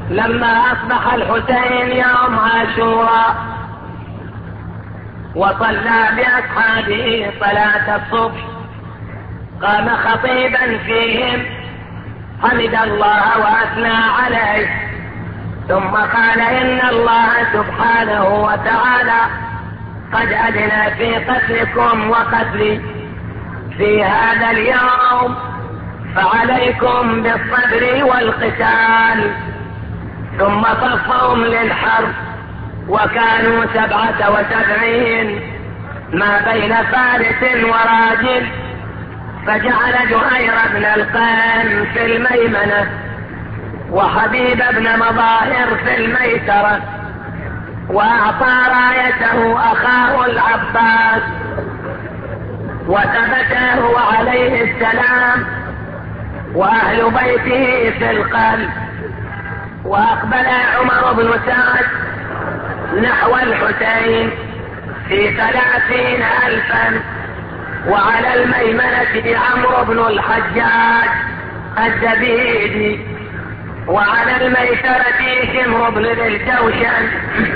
لما أصبح الحسين يوم عاشوراء وصلى بأصحابه صلاة الصبح، قام خطيبا فيهم حمد الله وأثنى عليه، ثم قال: إن الله سبحانه وتعالى قد أذن في قتلكم وقتلي في هذا اليوم، فعليكم بالصبر والقتال. ثم صفهم للحرب، وكانوا 77 ما بين فارس وراجل، فجعل جهير بن القان في الميمنة وحبيب بن مظاهر في الميسرة، وأعطى رايته أخاه العباس، وثبته عليه السلام وأهل بيته في القلب. وأقبل عمر بن سعد نحو الحسين في 30,000، وعلى الميمنة عمرو بن الحجاج الزبيدي، وعلى الميسرة شمر بن ذي الجوشن،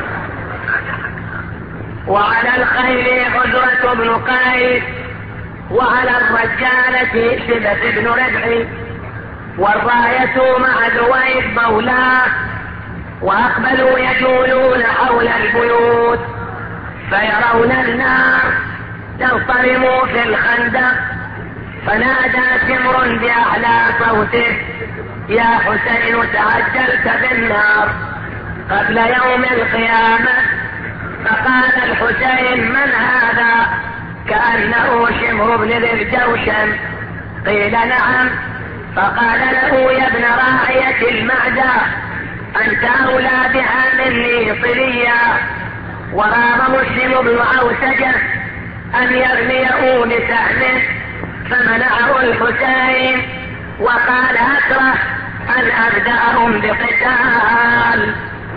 وعلى الخيل عزرة بن قيس، وعلى الرجالة شبث بن ربعي، والراية مع دويد مولاه. وأقبلوا يجولون حول البيوت فيرون النار تنصرم في الخندق، فنادى شمر بأعلى صوته: يا حسين تعجلت بالنار قبل يوم القيامة. فقال الحسين: من هذا؟ كأنه شمر بن ذي الجوشن. قيل: نعم. فقال له: يا ابن راعية المعدة، أنت أولى بها مني صليا. ورام مسلم بن عوسجة أن يرميه بسهمه، فمنعه الحسين وقال: أكره أن أبدأهم بقتال.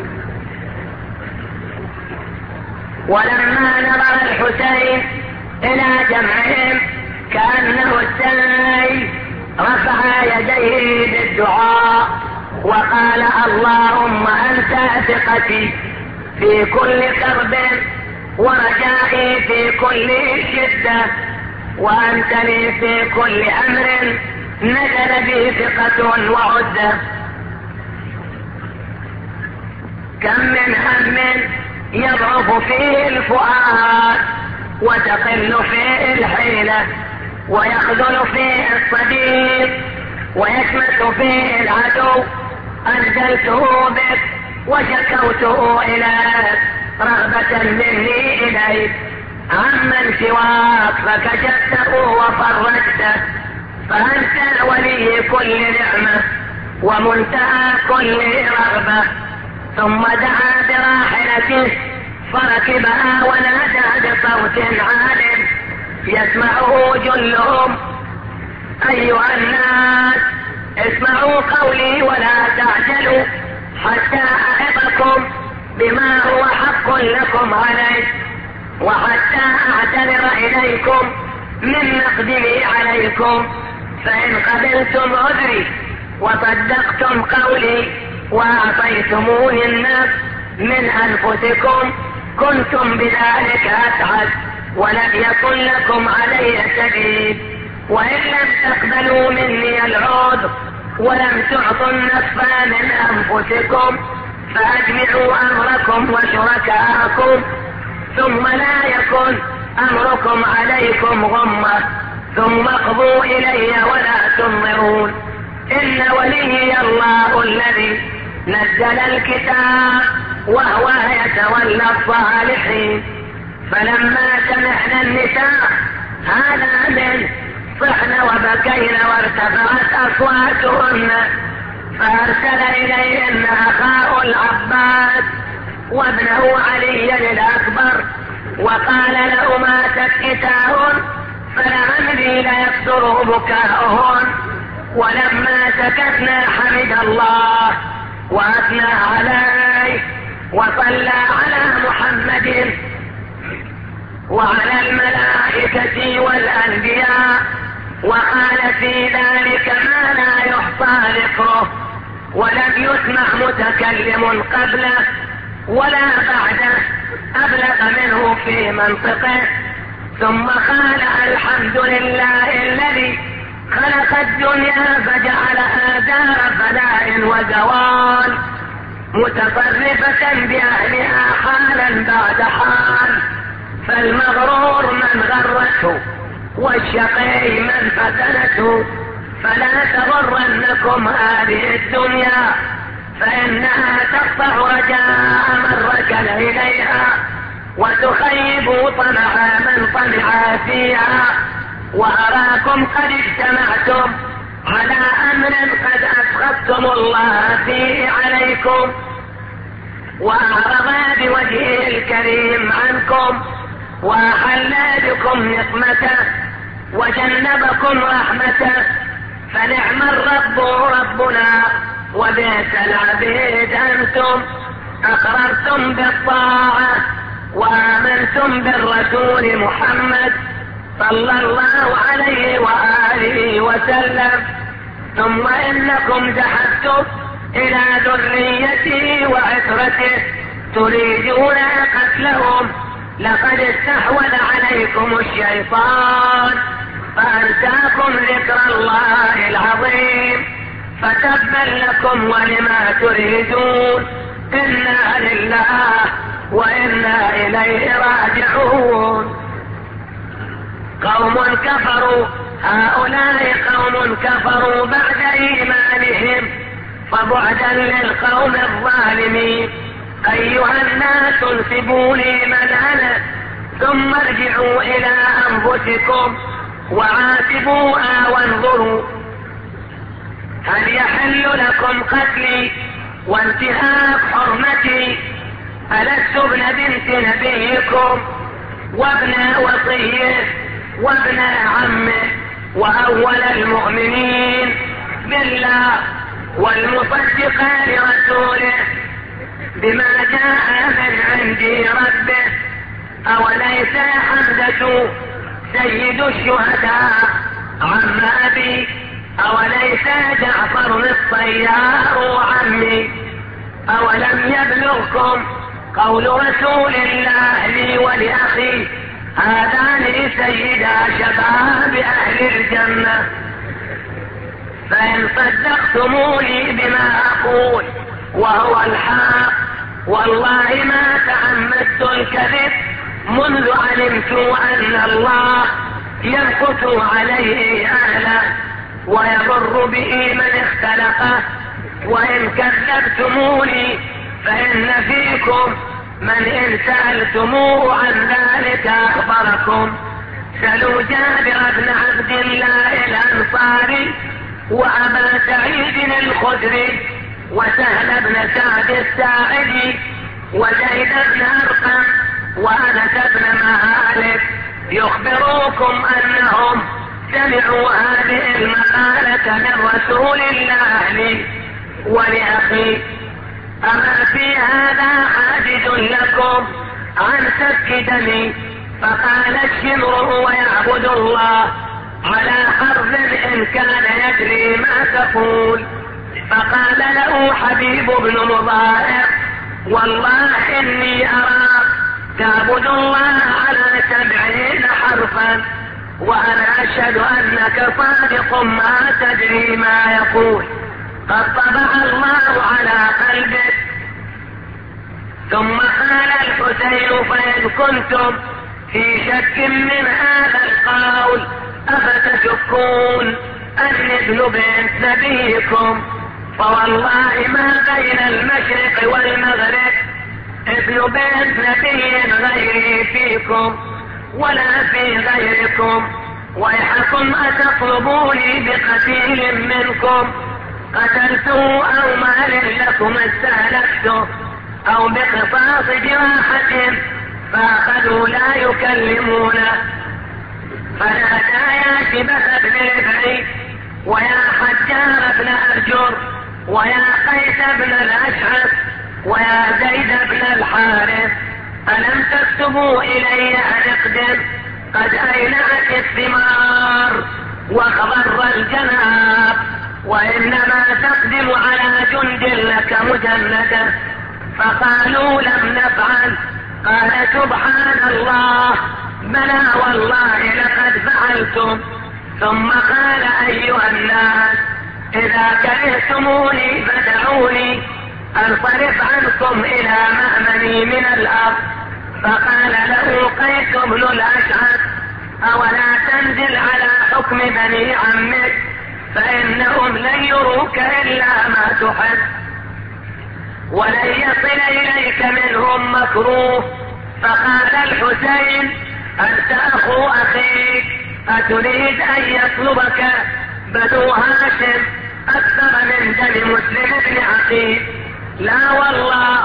ولما نظر الحسين إلى جمعهم كأنه السيف، رفع يديه بالدعاء وقال: اللهم أنت ثقتي في كل كرب، ورجائي في كل شدة، وأنت لي في كل أمر نزل به ثقة وعدة. كم من هم يضعف فيه الفؤاد، وتقل فيه الحيلة، ويخذل فيه الصديق، ويشمت فيه العدو. أنزلته بك وشكوته إليك رغبة مني إليك، عمن سواك فكشفته وفرجته، فأنت ولي كل نعمة ومنتهى كل رغبة. ثم دعا براحلته فركبها ونادى بصوت عال يسمعه جلهم: أيها الناس، اسمعوا قولي ولا تعجلوا حتى أعظكم بما هو حق لكم عليه، وحتى أعتذر إليكم من مقدمي عليكم. فإن قبلتم عذري وصدقتم قولي وأعطيتموني النفس من أنفسكم كنتم بذلك أسعد، ولم يكن لكم علي سبيل. وإن لم تقبلوا مني العذر ولم تعطوا النفس من أنفسكم فأجمعوا أمركم وشركاءكم، ثم لا يكن أمركم عليكم غمة، ثم اقضوا إلي ولا تنظرون. إن وليي الله الذي نزل الكتاب وهو يتولى الصالحين. فلما سمعنا النساء هذا من صحن وبكين وارتفعت أصواتهن، فأرسل إليهن أخاه العباس وابنه علي الأكبر، وقال لهما: سكتاهن فلعمري ليكثر بكاؤهن. ولما سكتنا حمد الله وأثنى عليه وصلى على محمد وعلى الملائكة والأنبياء، وقال في ذلك ما لا يحصى ذكره. ولم يسمع متكلم قبله ولا بعده أبلغ منه في منطقه. ثم قال الحمد لله الذي خلق الدنيا فجعلها دار فناء وزوال متصرفة بأهلها حالا بعد حال، فالمغرور من غرته والشقي من فتنته، فلا تغرنكم هذه الدنيا فإنها تقطع رجاء من ركن إليها وتخيب طمع من طمع فيها. وأراكم قد اجتمعتم على أمر قد أسخطتم الله فيه عليكم وأعرض بوجهه الكريم عنكم وأحل بكم نقمته وجنبكم رحمته، فنعم الرب ربنا وبئس العبيد أنتم. أقررتم بالطاعة وآمنتم بالرسول محمد صلى الله عليه وآله وسلم، ثم إنكم ذهبتم إلى ذريته وعترته تريدون قتلهم. لقد استحوذ عليكم الشيطان فأنساكم ذكر الله العظيم، فتبا لكم ولما تريدون. إنا لله وإنا إليه راجعون. قوم كفروا، هؤلاء قوم كفروا بعد إيمانهم، فبعدا للقوم الظالمين. أيها الناس انسبوا لي من أنا ثم ارجعوا إلى أنفسكم وعاتبوها وانظروا هل يحل لكم قتلي وانتهاك حرمتي؟ ألست ابن بنت نبيكم وابن وصيه وابن عمه وأول المؤمنين بالله والمصدق لرسوله بما جاء من عند ربه؟ أوليس حمزة سيد الشهداء عم أبي؟ أوليس جعفر الطيار عمي؟ أولم يبلغكم قول رسول الله لي ولأخي هذان سيدا شباب أهل الجنة؟ فإن صدقتموني بما أقول وهو الحق والله ما تعمدت الكذب منذ علمت أن الله يمقت عليه أهله ويضر به من اختلقه. وإن كذبتموني فإن فيكم من إن سألتموه عن ذلك أخبركم. سلوا جابر بن عبد الله الأنصاري وأبا سعيد الخدري وسهل بن سعد الساعدي وزيد بن أرقم وأنس بن مالك يخبروكم أنهم سمعوا هذه المقالة من رسول الله لي ولأخي. أما في هذا حاجز لكم عن سفك دمي؟ فقال الشمر هو يعبد الله على حرف إن كان يدري ما تقول. فقال له حبيب بن مضاهر والله إني أراك تعبد الله على 70 حرفا وأنا أشهد أنك صادق ما تدري ما يقول. قد طبع الله على قلبك. ثم قال الحسين فإن كنتم في شك من هذا القول أفتشكون أن ابن بنت نبيكم؟ فوالله ما بين المشرق والمغرب ابن بنت نبي غيري فيكم ولا في غيركم. ويحكم أتطلبوني بقتيل منكم قتلته أو مال لكم استهلكته أو بقصاص جراحة؟ فأخذوا لا يكلمونه. فنادى يا شبث بن ربعي ويا حجار بن أرجر ويا قيس بن الأشعث ويا زيد بن الحارث ألم تكتبوا إلي أن اقدم؟ قد أينعت الثمار واخضر الجناب وإنما تقدم على جند لك مجندة. فقالوا لم نفعل. قال سبحان الله بلى والله لقد فعلتم. ثم قال أيها الناس إذا كرهتموني فدعوني أنصرف عنكم إلى مأمني من الأرض. فقال له قيس بن الأشعث أولا تنزل على حكم بني عمك فإنهم لن يروك إلا ما تحب ولن يصل إليك منهم مكروه. فقال الحسين أنت أخو أخيك أتريد أن يطلبك بنو هاشم أكثر من دم مسلم بن عقيل؟ لا والله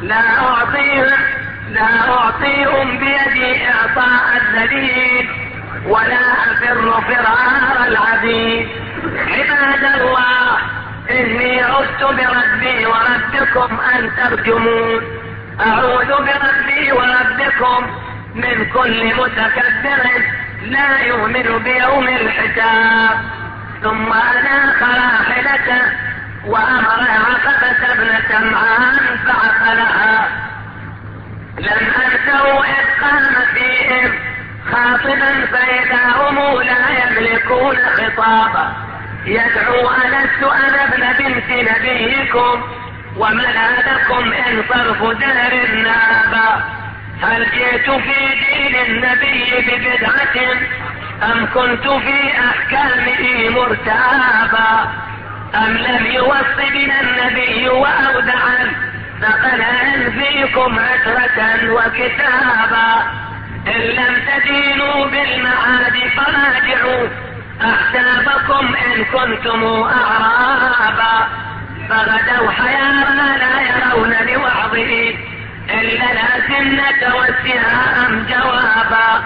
لا أعطيهم بيدي إعطاء الذليل ولا أفر فرار العبيد. عباد الله إني عذت بربي وربكم أن ترجمون. أعوذ بربي وربكم من كل متكبر لا يؤمن بيوم الحساب. ثم أناخ راحلته وأمر عقبة بن سمعان فعقلها. لم أنسوا إذ قام فيهم خاطبا فإذا هم لا يملكون خطابا يدعو ألست أنا ابن بنت نبيكم وملاذكم إن صرف دهر النابا. هل جئت في دين النبي ببدعة أم كنت في أحكامه مرتابا؟ أم لم يوص بنا النبي وأودعا فقنا فيكم عشرة وكتابا؟ إن لم تدينوا بالمعاد فراجعوا أحسابكم إن كنتم أعرابا. فغدوا حيارى لا يرون لوعظه إلا الأسنة والسهام جوابا.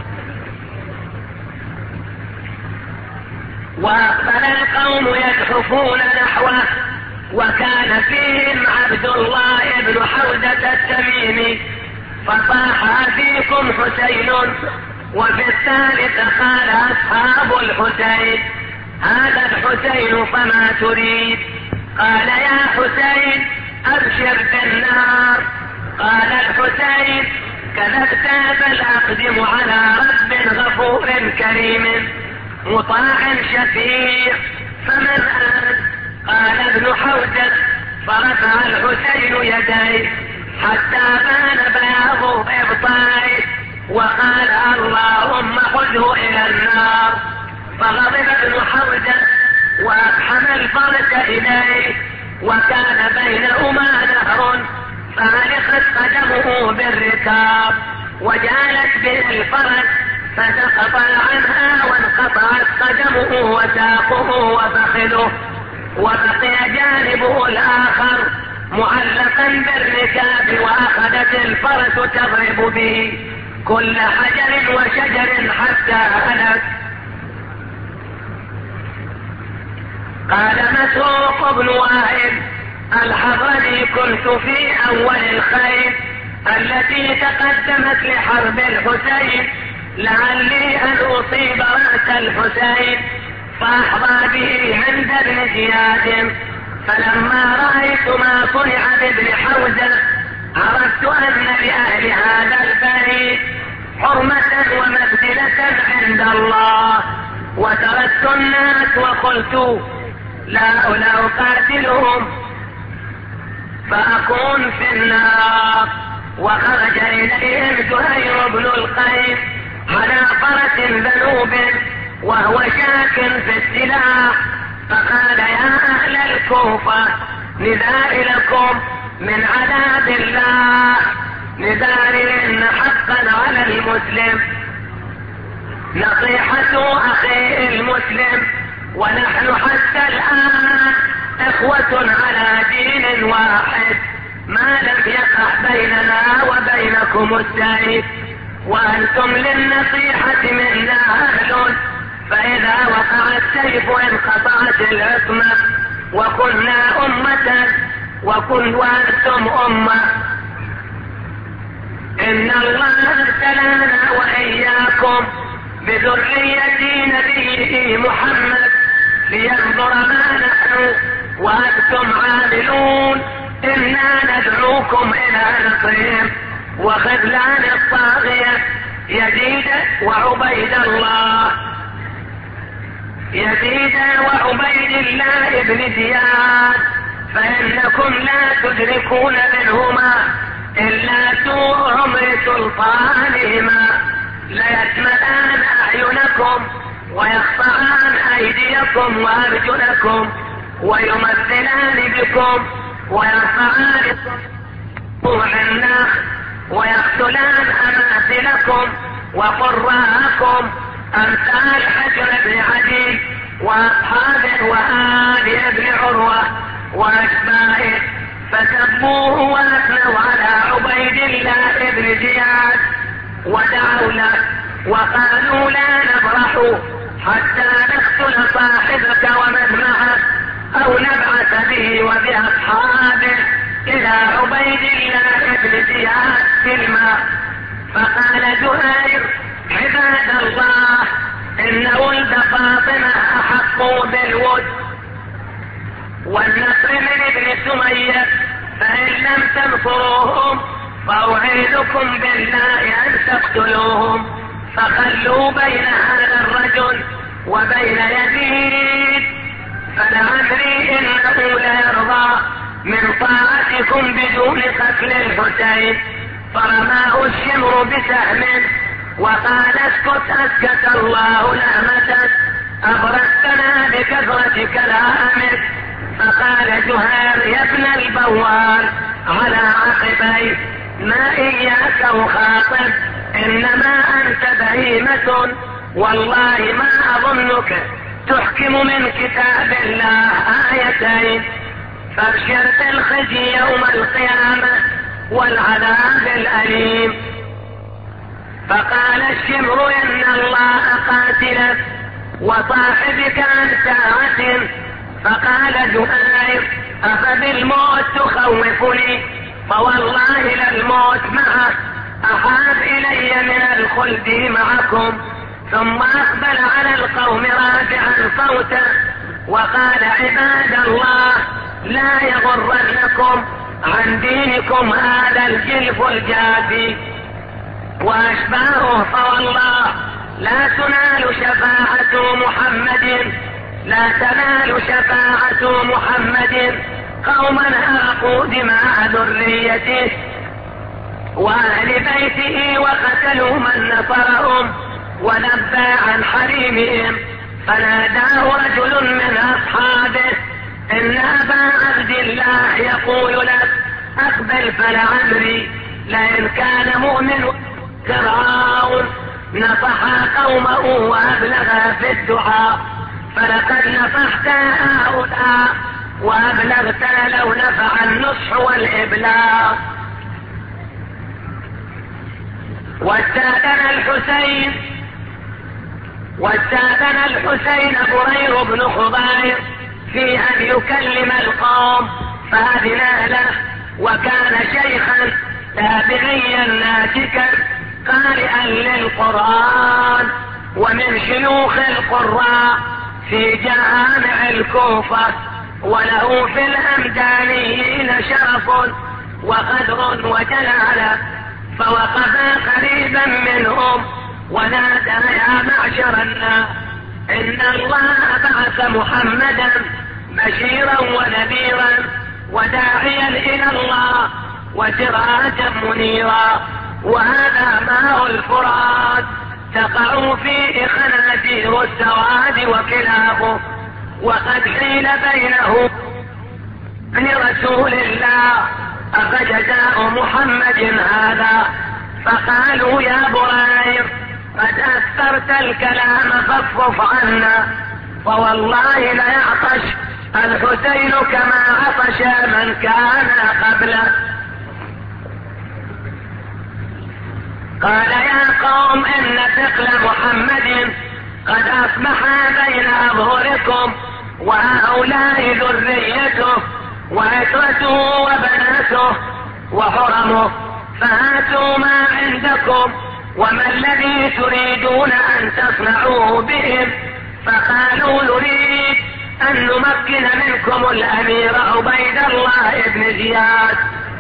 وأقبل القوم يزحفون نحوه وكان فيهم عبد الله بن حوزة التميمي. فصاح فيكم حسين. وفي الثالث قال أصحاب الحسين هذا الحسين فما تريد؟ قال يا حسين أبشر بالنار. قال الحسين كذبت بل أقدم على رب غفور كريم مطاع شفيع فمن أنت؟ قال ابن حوزة فرفع الحسين يديه حتى بان بياض إبطائه وقال اللهم خذه إلى النار. فغضب ابن حوزة وأقحم الفرس إليه وكان بينهما نهر فعلقت قدمه بالركاب وجالت به الفرس فسقط عنها وانقطعت قدمه وساقه وفخذه وبقي جانبه الآخر معلقا بالركاب وأخذت الفرس تضرب به كل حجر وشجر حتى هلك. قال مسروق بن وائل الحضرمي كنت في أول الخيل التي تقدمت لحرب الحسين لعلي أن أصيب رأس الحسين فأحظى به عند ابن زياد. فلما رأيت ما صنع بابن حوزة عرفت أن لأهل هذا البريد حرمة ومنزلة عند الله وتركت الناس وقلت لا أقاتلهم فأكون في النار. وخرج إليهم زهير بن القيس على فرس ذنوب وهو شاك في السلاح فقال يا أهل الكوفة نذار لكم من عذاب الله نذار إن حقا على المسلم نصيحة أخيه المسلم ونحن حتى الآن إخوة على دين واحد ما لم يقع بيننا وبينكم السيف وأنتم للنصيحة منا أهل فإذا وقع السيف انقطعت العصمة وكنا أمة وأنتم أمة. إن الله ابتلانا وإياكم بذرية نبيه محمد لينظر ما نحن وأنتم عاملون. إنا ندعوكم إلى نصرهم وخذلان الطاغية يزيد وعبيد الله بن زياد، فإنكم لا تدركون منهما إلا سوء عمر سلطانهما، ليتملان أعينكم ويقطعان أيديكم وأرجلكم ويمثلان بكم ويرفعان روح النخل ويقتلان أماثلكم وقراءكم أمثال حجر بن عدي وأصحابه وآل ابن عروة وأشباهه، فسبوه وأثنوا على عبيد الله بن زياد ودعوا له وقالوا لا نبرح حتى نقتل صاحبك ومن معه أو نبعث به وبأصحابه إلى عبيد الله بن زياد في الماء. فقال زهير: عباد الله، إن ولد فاطمة أحق بالود والنصر من ابن سمية، فإن لم تنصروهم فأوعدكم بالله أن تقتلوهم، فخلوا بين هذا الرجل وبين يزيد، فلعمري إنه لا يرضى من طاعتكم بدون قتل الحسين. فرماه الشمر بسهم وقال: اسكت الله لهمتك، أبرزتنا بكثرة كلامك. فقال زهير: يا ابن البوال على عقبيك، ما إياك أخاطب، إنما أنت بهيمة، والله ما أظنك تحكم من كتاب الله آيتين، فابشر بالخزي يوم القيامة والعذاب الأليم. فقال الشمر: إن الله قاتلك وصاحبك عن ساعة. فقال زهير: أفبالموت تخوفني؟ فوالله للموت معه أحاب إلي من الخلد معكم. ثم أقبل على القوم رافعا صوته وقال: عباد الله، لا يغرنكم عن دينكم هذا الجلف الجافي وأشباهه، فوالله لا تنال شفاعة محمد قوما أراقوا دماء ذريته وأهل بيته وقتلوا من نصرهم ونبى عن حريمهم. فناداه رجل من أصحابه: إن أبا عبد الله يقول لك أقبل، فلعمري لئن كان مؤمن فرعون نصح قومه وأبلغ في الدعاء، فلقد نصحت هؤلاء وأبلغت لو نفع النصح والإبلاغ. واستأذن الحسين برير بن خضير في أن يكلم القوم، فأذن له، وكان شيخا تابعيا ناسكا قارئا للقرآن ومن شيوخ القراء في جامع الكوفة، وله في الهمدانيين شرف وقدر وجلالة. فوقفا قريبا منهم ونادى: يا معشر الناس، إن الله بعث محمدا بشيرا ونذيرا وداعيا إلى الله وسراجا منيرا، وهذا ماء الفرات تقع فيه خنازير السواد وكلابه، وقد حيل بينه برسول الله، أفجزاء محمد هذا؟ فقالوا: يا برير، قد أكثرت الكلام فاصرف عنا، فوالله ليعطش الحسين كما عطش من كان قبله. قال: يا قوم، إن ثقل محمد قد أصبح بين أظهركم، وهؤلاء ذريته وعترته وبناته وحرمه، فهاتوا ما عندكم وما الذي تريدون أن تصنعوه بهم. فقالوا: نريد أن نمكن منكم الأمير عبيد الله بن زياد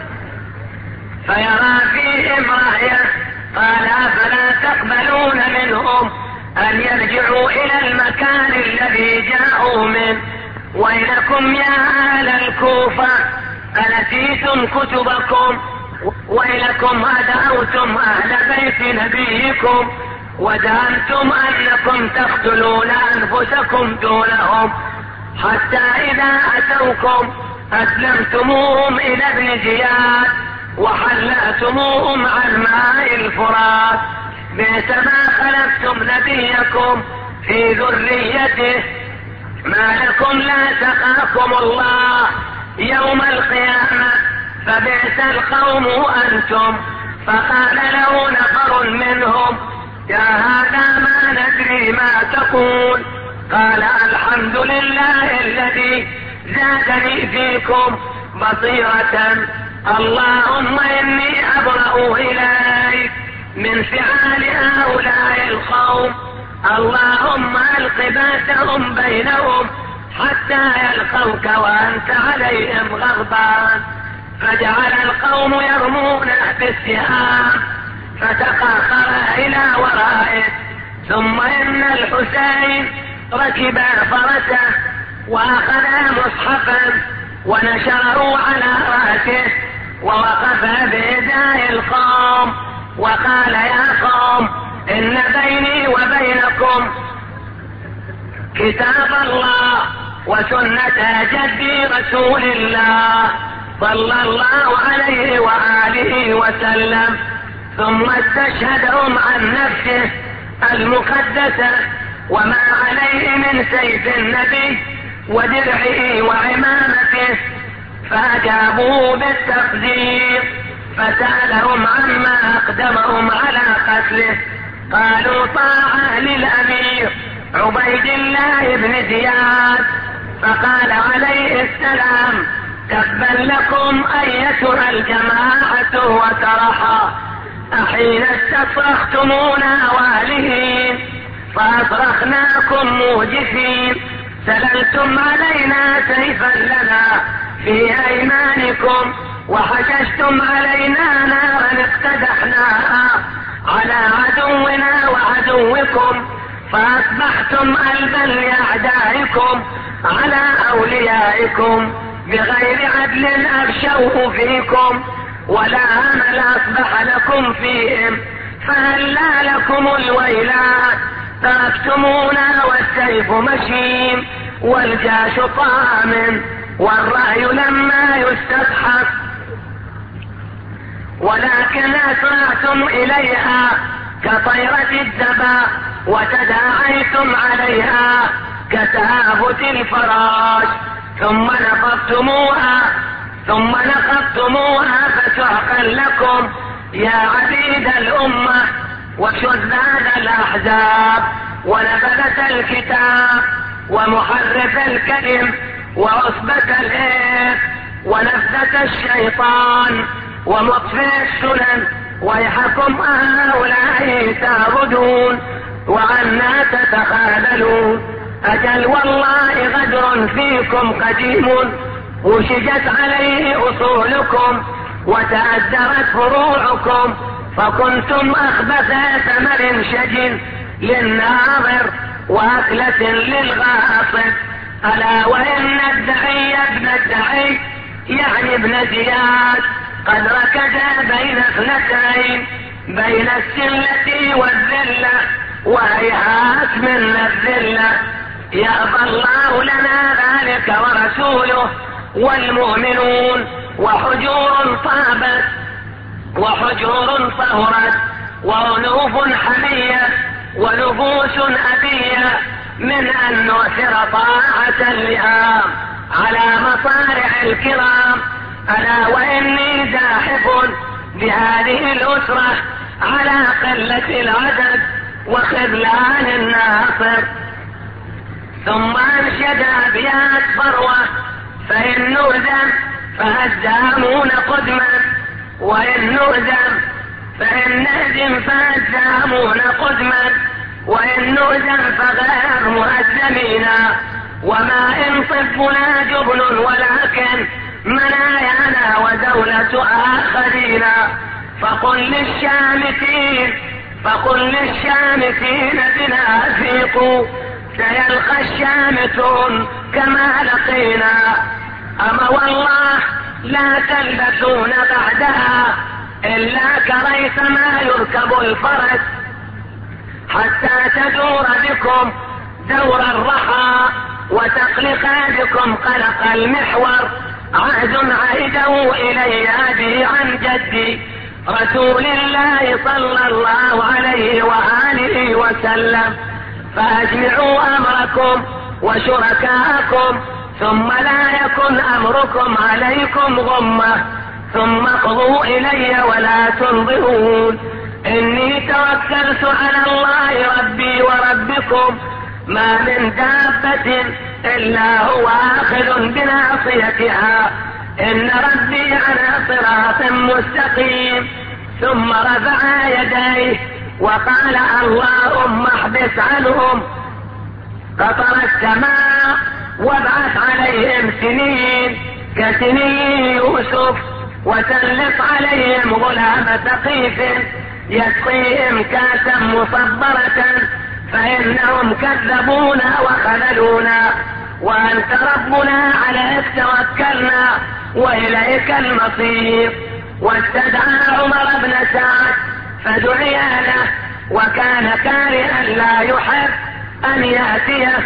فيرى فيهم رأيه. قال فلا تقبلون منهم أن يرجعوا إلى المكان الذي جاءوا منه. ويلكم يا أهل الكوفة أنسيتم كتبكم، ويلكم أدعوتم أهل بيت نبيكم وزعمتم أنكم تقتلون أنفسكم دونهم، حتى إذا أتوكم أسلمتموهم إلى ابن زياد وحلأتموهم عن ماء الفرات. بئس ما خلفتم نبيكم في ذريته، ما لكم لا تخافكم الله يوم القيامة، فبئس القوم أنتم. فقال له نفر منهم يا هذا ما ندري ما تقول. قال الحمد لله الذي زادني فيكم بصيرة. اللهم إني أبرأ إليك من فعال هؤلاء القوم. اللهم ألق باسهم بينهم حتى يلقوك وأنت عليهم غضبان. فجعل القوم يرمونه بالسهام فتقاخر إلى ورائه. ثم إن الحسين ركب فرسه وأخذ مصحفا ونشره على رأسه ووقف بإيداء القوم وقال يا قوم إن بيني وبينكم كتاب الله وسنة جدي رسول الله صلى الله عليه وآله وسلم. ثم استشهدهم عن نفسه المقدسة وما عليه من سيف النبي ودرعه وعمامته، فأجابوه بالتقدير. فسألهم عما أقدمهم على قتله، قالوا طاعة للأمير عبيد الله بن زياد. فقال عليه السلام تبا لكم أيتها الجماعة وترحا، أحين استصرختمونا والهين فأصرخناكم موجفين، سللتم علينا سيفا لنا في أيمانكم وحششتم علينا نارا اقتدحناها على عدونا وعدوكم، فأصبحتم ألبا لأعدائكم على أوليائكم، بغير عدل أفشوه فيكم ولا أمل أصبح لكم فيهم، فهلا لكم الويلات تركتمونا والسيف مشيم والجاش طامن والرأي لما يستصحب، ولكن أسرعتم إليها كطيرة الدبا وتداعيتم عليها كتهافت الفراش، ثم نقضتموها فسحقا لكم يا عبيد الأمة وشذاذ الأحزاب ونبذة الكتاب ومحرف الكلم وعصبة الإثم ونفذة الشيطان ومطفئ السنن، ويحكم هؤلاء تعبدون وعنا تتخاذلون. أجل والله غدر فيكم قديم وشجت عليه أصولكم وتأثرت فروعكم، فكنتم أخبث ثمر شجن للناظر وأكلة للغاصب. ألا وإن الدعي ابن الدعي يعني ابن زياد قد ركز بين اثنتين، بين السلة والذلة وهيهات من الذلة، يأبى الله لنا ذلك ورسوله والمؤمنون، وحجور طابت وحجور طهرت وأنوف حمية ونفوس أبية من أن نؤثر طاعة اللئام على مصارع الكرام. ألا وإني زاحف بهذه الأسرة على قلة العدد وخذلان الناصر. ثم أنشد أبيات فروة فإن نهزم فهزامون قدما، وإن نهزم فإن نهزم فهزامون قدما، وإن نهزم فغير مهزمين، وما إن طبنا جبن ولكن منايانا ودولة آخرين. فقل للشامتين بنا افيقوا سيلقى الشامتون كما لقينا. أما والله لا تلبثون بعدها إلا كريث ما يركب الفرس حتى تدور بكم دور الرحى وتقلق بكم قلق المحور. عهد عهده إلي أبي عن جدي رسول الله صلى الله عليه وآله وسلم. فأجمعوا أمركم وشركاءكم ثم لا يكن أمركم عليكم غمة ثم اقضوا إلي ولا تنظرون. إني توكلت على الله ربي وربكم ما من دابة إلا هو آخذ بناصيتها إن ربي على صراط مستقيم. ثم رفع يديه وقال اللهم احبس عنهم قطر السماء وابعث عليهم سنين كسنين يوسف وسلط عليهم غلام ثقيف يسقيهم كاسا مصبرة فإنهم كذبونا وخذلونا وأنت ربنا عليك توكلنا وإليك المصير. واستدعى عمر بن سعد فدعي له وكان كارها لا يحب أن يأتيه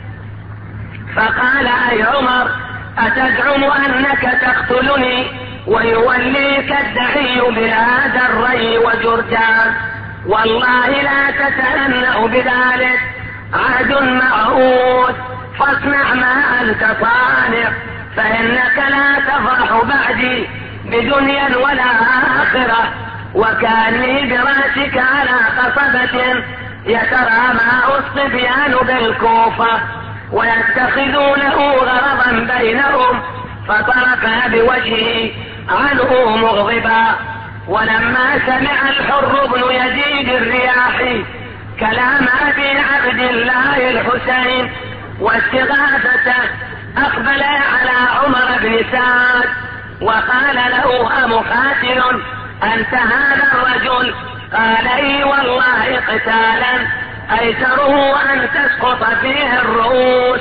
فقال أي عمر أتزعم أنك تقتلني ويوليك الدعي بلاد الري وجرجان؟ والله لا تتهنأ بذلك عهد معهود فاصنع ما أنت صانع فإنك لا تفرح بعدي بدنيا ولا آخرة. وكاني براسك على قصبة يترامى الصبيان بالكوفة ويتخذونه غرضا بينهم فطرف بوجهه عنه مغضبا. ولما سمع الحر بن يزيد الرياحي كلام أبي عبد الله الحسين واستغاثته أقبل على عمر بن سعد وقال له أمقاتل أنت هذا الرجل؟ قال اي والله قتالا أيسره أن تسقط فيه الرؤوس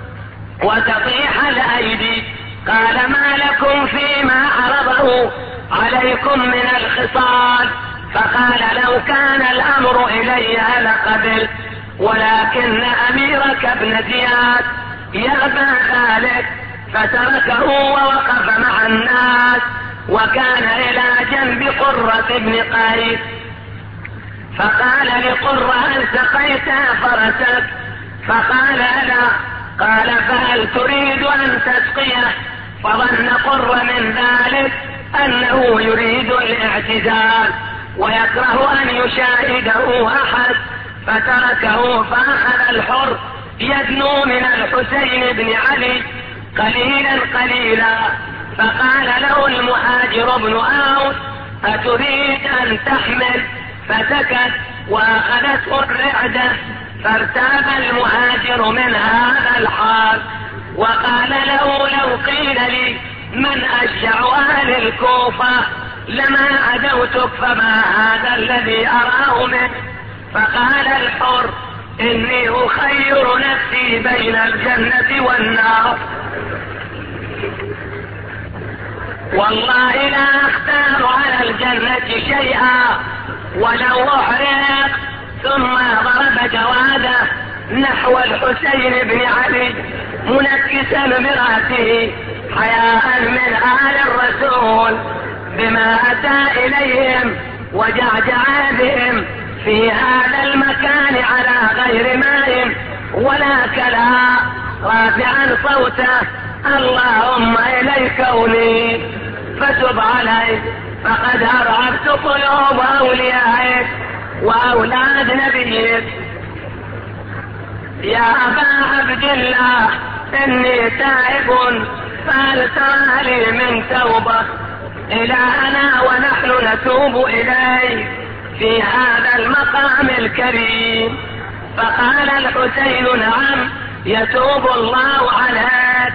وتطيح الأيدي. قال ما لكم فيما عرضه عليكم من الخصال؟ فقال لو كان الأمر إلي لقبلت ولكن أميرك ابن زياد يأبى ذلك فتركه ووقف مع الناس وكان إلى جنب قرة بن قيس. فقال لقرة هل سقيت فرسك؟ فقال لا. قال فهل تريد أن تسقيه؟ فظن قرة من ذلك أنه يريد الاعتزال ويكره أن يشاهده أحد فتركه فأخذ الحر يدنو من الحسين بن علي قليلا قليلا. فقال له المهاجر بن أوس أتريد أن تحمل؟ فسكت وأخذته الرعدة فارتاب المهاجر من هذا الحال وقال له لو قيل لي من أشجع أهل الكوفة لما عدوتك فما هذا الذي أراه منك. فقال الحر إني أخير نفسي بين الجنة والنار والله لا أختار على الجنة شيئا ولو أحرق. ثم ضرب جواده نحو الحسين بن علي منكسا برأسه حياء من آل الرسول بما أتى إليهم وجعجع بهم في هذا المكان على غير ماء ولا كلا رافعا صوته اللهم إليك أنيب فتب علي فقد أرعبت قلوب أوليائك وأولاد نبيك. يا أبا عبد الله إني تائب فهل ترى لي من توبة؟ إلهنا ونحن نتوب إليه في هذا المقام الكريم. فقال الحسين نعم يتوب الله عليك.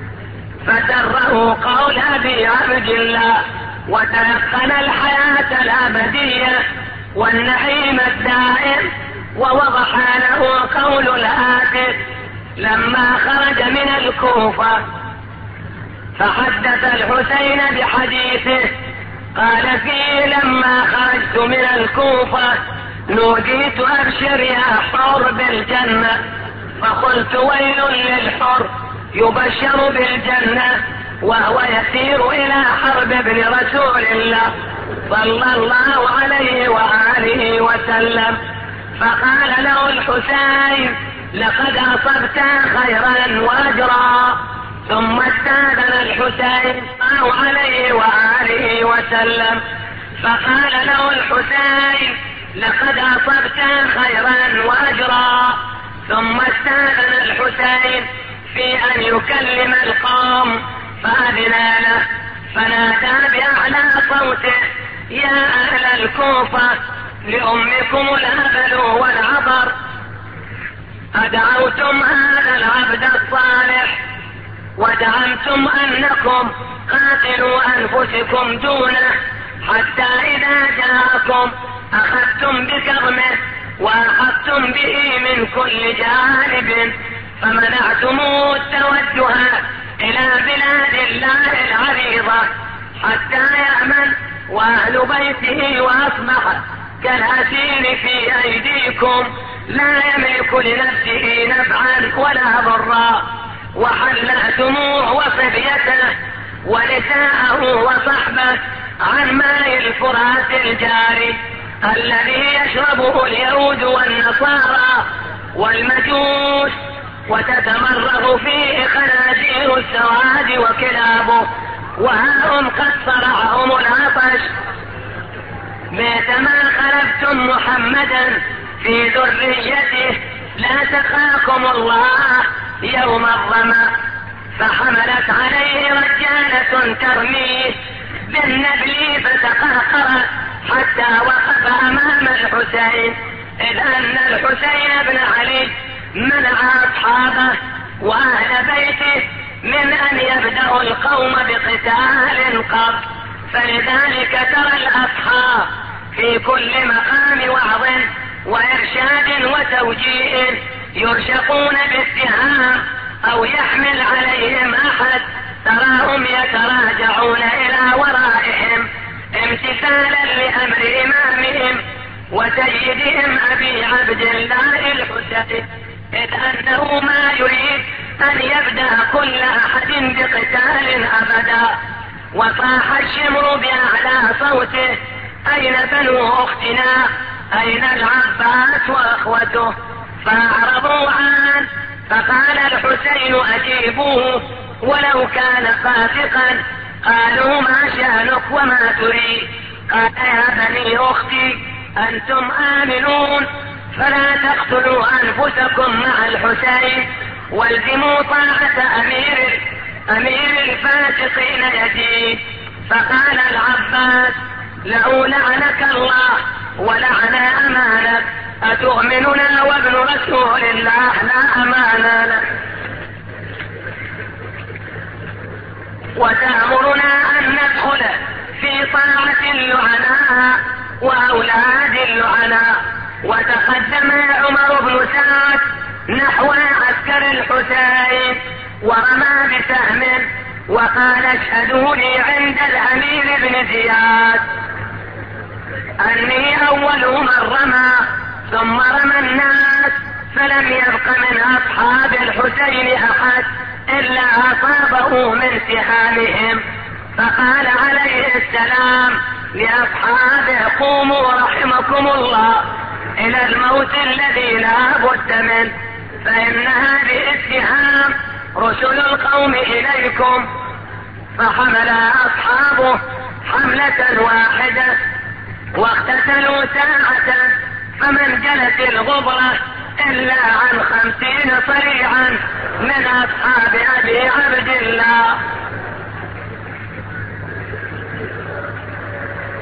فسره قول أبي عبد الله وتيقن الحياة الأبدية والنعيم الدائم، ووضح له قول الآتف لما خرج من الكوفة. فحدث الحسين بحديثه قال فيه لما خرجت من الكوفة نوديت أبشر يا حر بالجنة، فقلت ويل للحر يبشر بالجنة وهو يسير إلى حرب ابن رسول الله صلى الله عليه وآله وسلم. فقال له الحسين لقد أصبت خيرا وأجرا. ثم استاذن الحسين صلى الله عليه وآله وسلم، فقال له الحسين لقد أصبت خيرا وأجرا. ثم استاذن الحسين في أن يكلم القوم فأذن له، فنادى بأعلى صوته يا أهل الكوفة لأمكم الهبل والعبر، أدعوتم هذا العبد الصالح ودعمتم أنكم قاتلوا أنفسكم دونه، حتى إذا جاءكم أخذتم بكرمه وأخذتم به من كل جانب، فمنعتموه التوجه إلى بلاد الله العريضة حتى يأمن وأهل بيته، وأصبح كالأسير في أيديكم لا يملك لنفسه نفعا ولا ضرا، وحلأتموه وصبيته ونساءه وصحبه عن ماء الفرات الجاري الذي يشربه اليهود والنصارى والمجوس، وتتمرغ فيه خنازير السواد وكلابه، وها هم قد صرعهم العطش. بيتما خلفتم محمدا في ذريته لا سقاكم الله يوم الظما. فحملت عليه رجالة ترميه بالنبل فتقهقر حتى وقف أمام الحسين، إذ أن الحسين بن علي منع أصحابه وأهل بيته من أن يبدأوا القوم بقتال قط. فلذلك ترى الأصحاب في كل مقام وعظ وإرشاد وتوجيه يرشقون بالسهام أو يحمل عليهم أحد، تراهم يتراجعون إلى ورائهم امتثالا لأمر إمامهم وسيدهم أبي عبد الله الحسين، إذ أنه ما يريد أن يبدأ كل أحد بقتال أبدا. وصاح الشمر بأعلى صوته أين بنو أختنا، أين العباس وأخوته؟ فأعرضوا عنه. فقال الحسين أجيبوه ولو كان فاسقا. قالوا ما شأنك وما تريد؟ قال يا بني أختي أنتم آمنون فلا تقتلوا أنفسكم مع الحسين، والزموا طاعة أمير الفاسقين يزيد. فقال العباس لو لعنك الله ولعن أمانك أتؤمننا وابن رسول الله لا أمان لك، وتأمرنا أن ندخل في طاعة اللعناء وأولاد اللعناء. وتقدم عمر بن سعد نحو عسكر الحسين ورمى بسهم وقال اشهدوا لي عند الأمير بن زياد أني أول من رمى، ثم رمى الناس فلم يبق من أصحاب الحسين أحد إلا أصابه من سهامهم. فقال عليه السلام لأصحابه قوموا رحمكم الله إلى الموت الذي لا بد منه، فإن هذه السهام رسل القوم إليكم. فحمل أصحابه حملة واحدة واقتتلوا ساعة، فمن جلت الغبرة إلا عن 50 صريعا من أصحاب أبي عبد الله.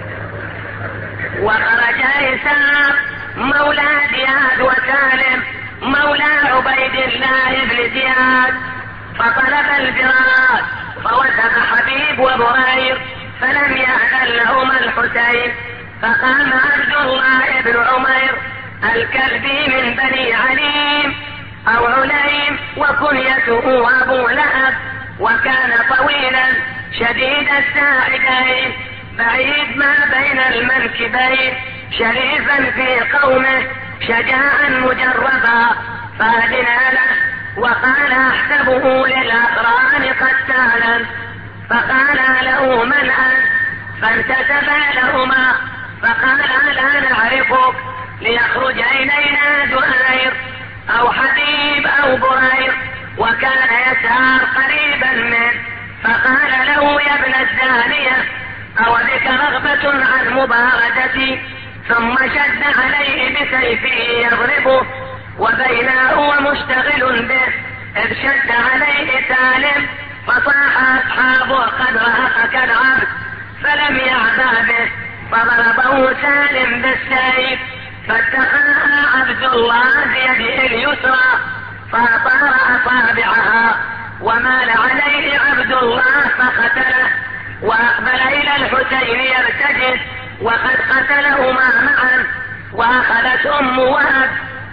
وخرج إسحاق مولى زياد وسالم مولى عبيد الله بن زياد، فطلب الفراش فوثب حبيب وبرير فلم يأذن لهما الحسين، فقام عبد الله بن عمير الكلبي من بني عليم أو عليم وكنيته أبو لهب، وكان طويلا شديد الساعدين بعيد ما بين المنكبين، شريفا في قومه شجاعا مجربا، فأذن له وقال احسبه للأقران قتالا، فقال له من أنت؟ فانتسب لهما فقال لا نعرفك، ليخرج إلينا زهير أو حبيب أو برير، وكان يسار قريبا منه، فقال له يا ابن الزانية أولك رغبة عن مبارزتي؟ ثم شد عليه بسيفه يضربه، وبينا هو مشتغل به إذ شد عليه سالم، فصاح أصحابه قد رهقك العبد، فلم يعبأ به، فضربه سالم بالسيف، فاتقاها عبد الله بيده اليسرى فأطار أصابعها، ومال عليه عبد الله فقتله، وأقبل إلى الحسين يرتجف وقد قتلهما معا. وأخذت أم وهب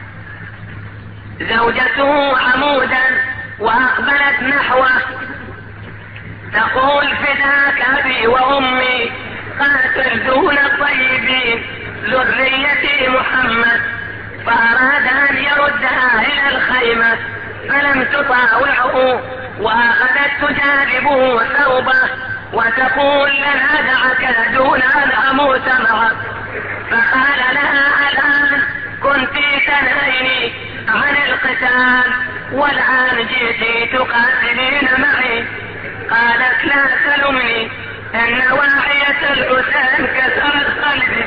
زوجته عمودا وأقبلت نحوه تقول فداك أبي وأمي، قاتل دون الطيبين ذريتي محمد، فأراد أن يردها إلى الخيمة فلم تطاوعه، وأخذت تجاذبه ثوبه وتقول لن أدعك دون أن أموت معك، فقال لها الآن كنت تنهيني عن القتال والآن جئت تقاتلين معي. قالت لا تلمني إن واعية الحسين كسرت قلبي.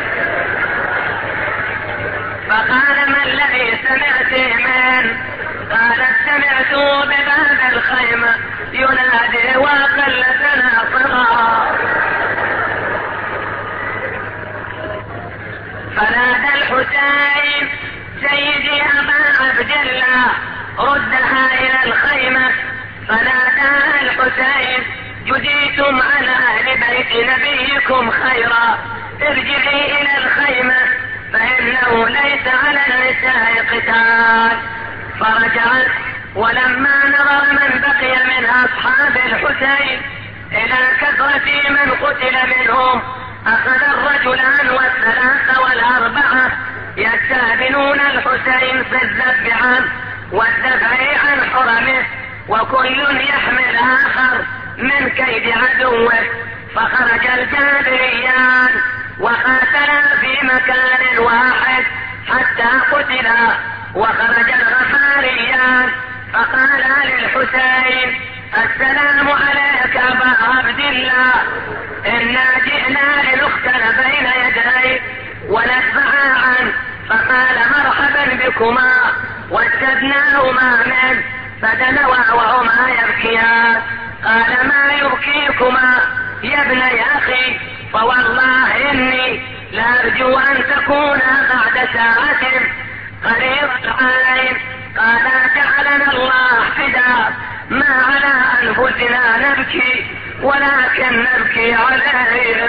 فقال ما الذي سمعت من؟ قالت سمعت بباب الخيمة ينادي وقلتنا صغار. فنادى الحسين سيدي أبا عبد الله ردها إلى الخيمة، فنادى الحسين جديتم على أهل بيت نبيكم خيرا، ارجعي إلى الخيمة فإنه ليس على النساء قتال. فرجعت، ولما نظر من بقي من أصحاب الحسين إلى كثرة من قتل منهم أخذ الرجلان والثلاثة والأربعة يستأذنون الحسين في الذب عنه والدفع عن حرمه، وكل يحمل آخر من كيد عدوه. فخرج الجابريان وقاتلا في مكان واحد حتى قتلا، وخرج الغفاريان فقالا للحسين السلام عليك أبا عبد الله، إنا جئنا لنقتل بين يديك وندفع عنه. فقال مرحبا بكما، وجدناهما منه فدنوا وهما يبكيان. قال ما يبكيكما يا ابني أخي؟ فوالله إني لأرجو أن تكون بعد ساعة قريب العين. قال جعلنا الله فداك، ما على أنفسنا نبكي ولكن نبكي عليه،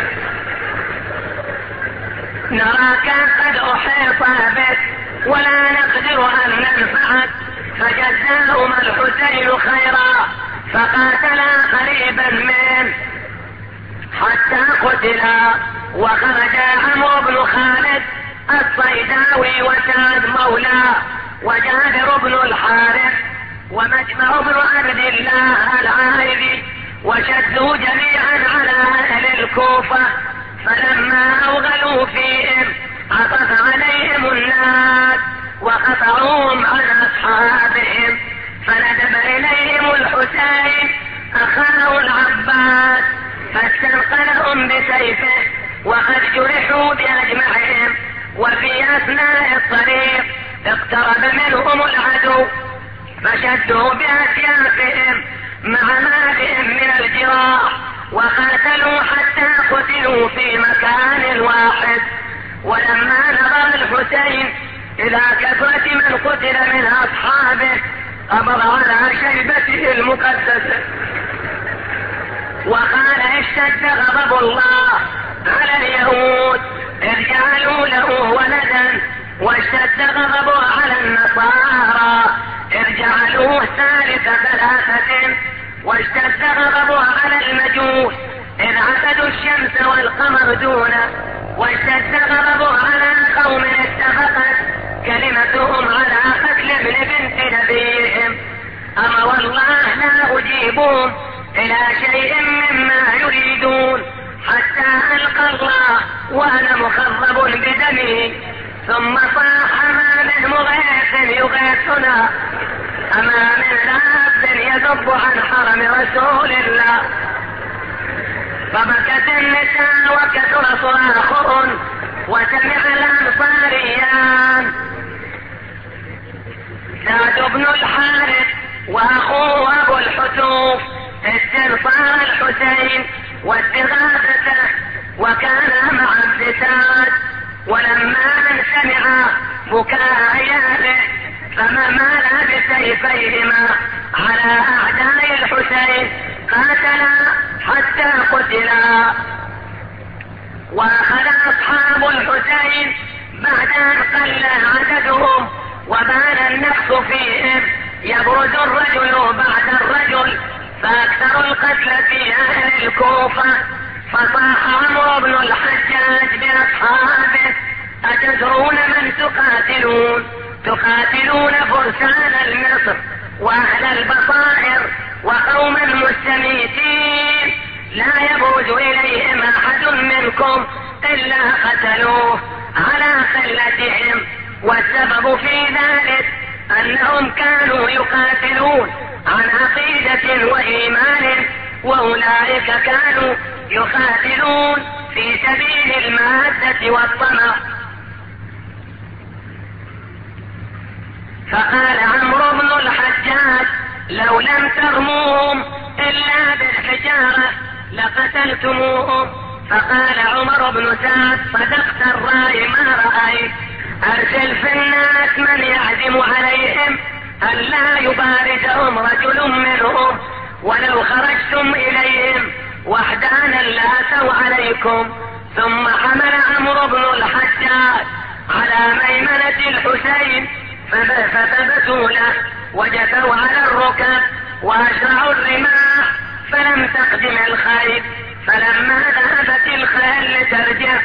نراك قد أحيط بك ولا نقدر أن ننفعك. فجزاهما الحسين خيرا فقاتلا قريبا منه حتى قتلا. وخرج عمرو بن خالد الصيداوي وسعد مولاه وجابر بن الحارث ومجمع بن عبد الله العائذي، وشدوا جميعا على أهل الكوفة. فلما أوغلوا فيهم عطف عليهم الناس وقطعوهم عن أصحابهم، فندب إليهم الحسين أخاه العباس فاستنقلهم بسيفه وقد جرحوا بأجمعهم. وفي أثناء الطريق اقترب منهم العدو فشدوا بأسيافهم مع ما بهم من الجراح وقاتلوا حتى قتلوا في مكان واحد. ولما نظر الحسين إلى كثرة من قتل من أصحابه قبض على شيبته المقدسة وقال اشتد غضب الله على اليهود إذ جعلوا له ولدا، واشتد غضبه على النصارى إذ جعلوه ثالث ثلاثة، واشتد غضبه على المجوس إذ عبدوا الشمس والقمر دونه، واشتد غضبه على قوم اتفقت كلمتهم على قتل ابن بنت نبيهم. أما والله لا أجيبهم إلى شيء مما يريدون حتى ألقى الله وأنا مخضب بدمه. ثم صاح ما من مغيث يغيثنا، أما من ذاب يذب عن حرم رسول الله. فبكت النساء وكثر صراخهم، وسمع الأنصاريان زاد بن الحارث وأخوه أبو الحتوف استنصار الحسين واستغاثته، وكان مع ابتساد. ولما من سمع بكاء عياله فمال بسيفيهما على أعداء الحسين قاتلا حتى قتلا. وأخذ أصحاب الحسين بعد أن قل عددهم وبان النقص فيهم يبرز الرجل بعد الرجل، فأكثر القتل في أهل الكوفة. فصاح عمرو بن الحجاج بأصحابه أتدرون من تقاتلون؟ تقاتلون فرسان المصر وأهل البصائر وقوما مستميتين لا يبرز إليهم أحد منكم إلا قتلوه على خلتهم. والسبب في ذلك أنهم كانوا يقاتلون عن عقيدة وإيمان، وأولئك كانوا يقاتلون في سبيل المادة والطمع. فقال عمرو بن الحجاج لو لم ترموهم إلا بالحجارة لقتلتموهم. فقال عمر بن سعد صدقت الرأي ما رأيت، أرسل في الناس من يعزم عليهم ألا يبارزهم رجل منهم، ولو خرجتم إليهم وحدانا لأتوا عليكم. ثم حمل عمرو بن الحجاج على ميمنة الحسين فثبتوا له وجثوا على الركب وأشرعوا الرماح، فلم تقدم الخيل. فلما ذهبت الخيل لترجع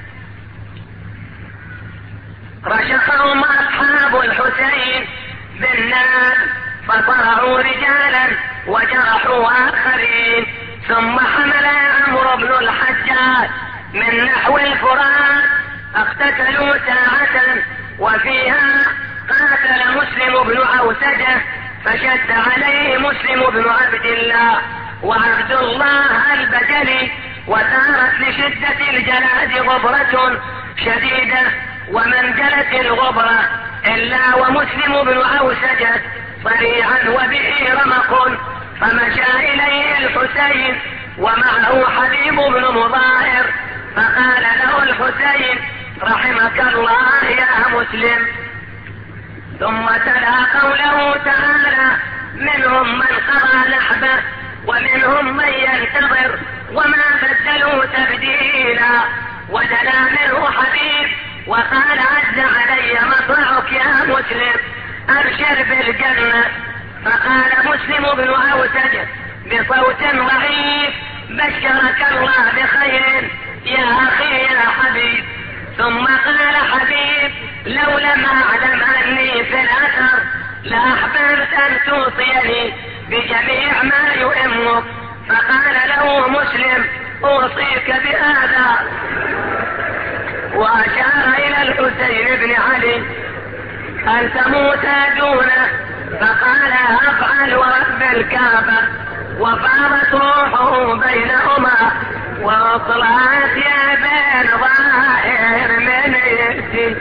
رشقهم أصحاب الحسين بالنار فطرعوا رجالا وجرحوا آخرين. ثم حمل عمرو بن الحجاج من نحو الفرات، اقتتلوا ساعة وفيها قاتل مسلم بن عوسجة، فشد عليه مسلم بن عبد الله وعبد الله البجلي، وثارت لشدة الجلاد غبرة شديدة، ومن جلت الغبرة إلا ومسلم بن عوسجة صريعا وبه رمق. فمشى إليه الحسين ومعه حبيب بن مظاهر، فقال له الحسين رحمك الله يا مسلم. ثم تلا قوله تعالى منهم من قضى نحبه ومنهم من ينتظر وما بدلوا تبديلا. ودنا منه حبيب وقال عز علي مطلعك يا مسلم، أبشر بالجنة. فقال مسلم بن عوسجة بصوت ضعيف بشرك الله بخير يا أخي يا حبيب. ثم قال حبيب لو لم أعلم أني في الأثر لأحببت أن توصيني بجميع ما يهمك. فقال له مسلم أوصيك بهذا، وأشار إلى الحسين بن علي أن تموت دونه. فقال أفعل ورب الكعبة، وفاضت روحه بينهما وأطلعت يا بين ظاهر من يأتي،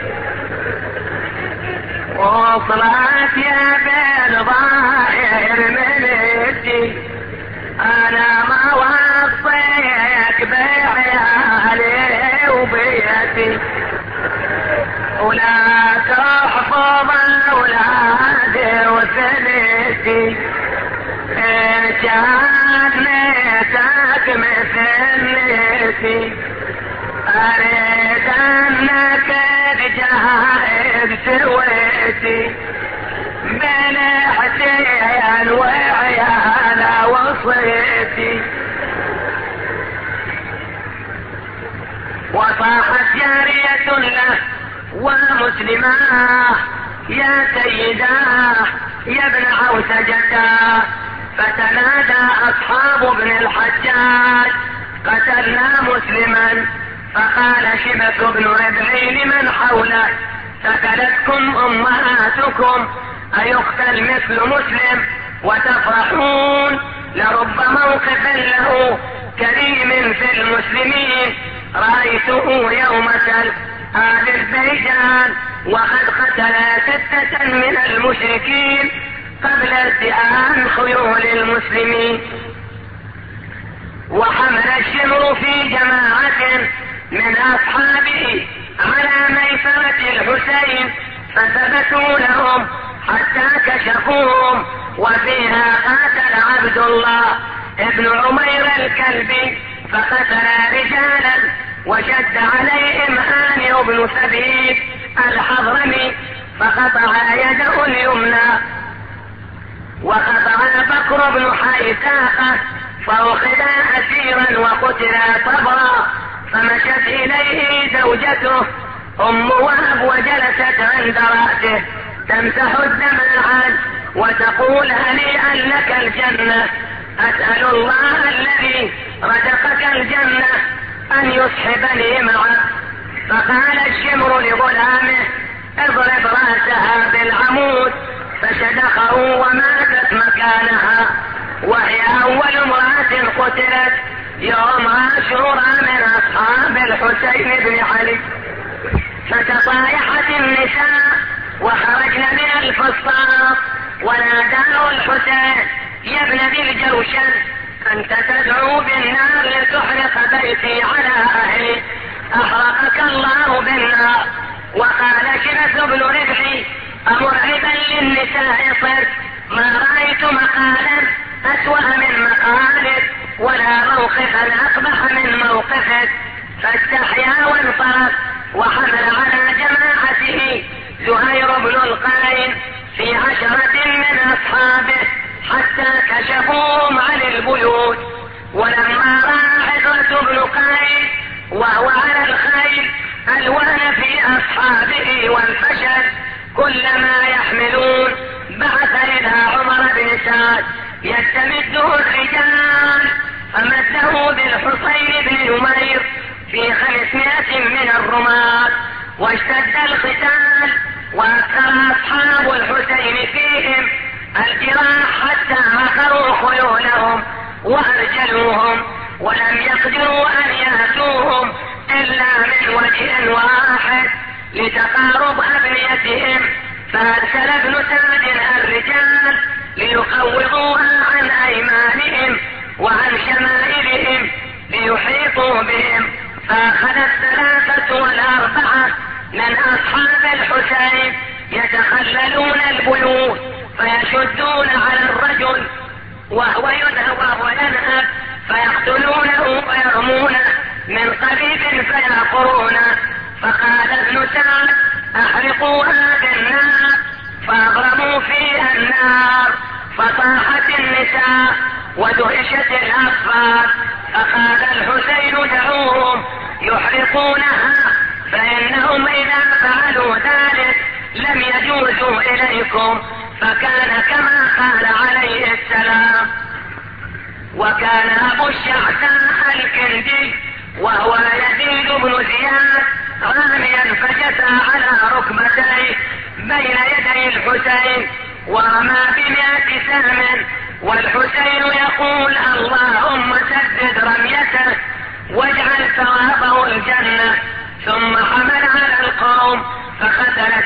وأطلعت يا بين ظاهر من يأتي. أنا ما وصيك بعيالي وبيتي ولا تروح فوض أولادي وثلثي جانيتك مثلتي أريد أنك تجاهد سويتي بلحتين وعيانا وصيتي. وصاحت جارية له ومسلماه يا سيداه يا ابن عوسجتاه، فتنادى أصحاب ابن الحجاج قتلنا مسلما. فقال شبك بن ربعي لمن حوله سكلتكم أمهاتكم أيقتل مثل مسلم وتفرحون؟ لرب موقف له كريم في المسلمين رأيته يوم آل البيجان وقد قتل 6 من المشركين قبل التئام خيول المسلمين. وحمل الشمر في جماعة من أصحابه على ميسرة الحسين فثبتوا لهم حتى كشفوهم، وفيها قاتل عبد الله ابن عمير الكلبي فقتل رجالا وشد عليهم هانئ بن ثبيت الحضرمي فقطع يده اليمنى. وقطع بكر بن حيثاقة فأخذ أسيرا وقتل صبرا. فمشت إليه زوجته أم وهب وجلست عند رأسه تمسح الدم عنه وتقول هنيئا لك الجنة، أسأل الله الذي رزقك الجنة أن يصحبني معه. فقال الشمر لغلامه اضرب رأسها بالعمود فشدخه وماتت مكانها، وهي أول امرأة قتلت يوم عاشوراء من أصحاب الحسين بن علي. فتصايحت النساء وخرجن من الفسطاط وناداه الحسين يا ابن ذي الجوشن أنت تدعو بالنار لتحرق بيتي على أهلي، أحرقك الله بالنار. وقال شبث بن ربعي أمرعبا للنساء صرت ما رأيت مقالا أسوأ من مقالك ولا موقفا أقبح من موقفك. فاستحيا وانصرف وحمل على جماعته زهير بن القين في 10 من أصحابه حتى كشفوهم عن البيوت. ولما رأى عزرة بن قيس وهو على الخيل الوان في أصحابه والفشل كلما يحملون بعث إلى عمر بن سعد يستمده الرجال فمده بالحصين بن نمير في 500 من الرماة. واشتد القتال وأكثر أصحاب الحسين فيهم الجراح حتى عثروا خيولهم وأرجلوهم ولم يقدروا أن يأتوهم إلا من وجه واحد لتقارب أبنيتهم. فأرسل ابن سعد الرجال ليقوضوها عن أيمانهم وعن شمائلهم ليحيطوا بهم. فأخذ 3 و4 من أصحاب الحسين يتخللون البيوت فيشدون على الرجل وهو يذهب وينهب فيقتلونه ويرمونه من قريب فيعقرونه. فقال ابن سعد أحرقوها بالنار فأغرموا فيها النار فصاحت النساء ودهشت الأطفال. فقال الحسين دعوهم يحرقونها فإنهم إذا فعلوا ذلك لم يجوزوا إليكم. فكان كما قال عليه السلام. وكان أبو الشعثاء الكندي وهو يزيد بن زياد راميا فجثى على ركبتيه بين يدي الحسين ورمى ب100 سهم والحسين يقول اللهم سدد رميته واجعل ثوابه الجنة. ثم حمل على القوم فقتل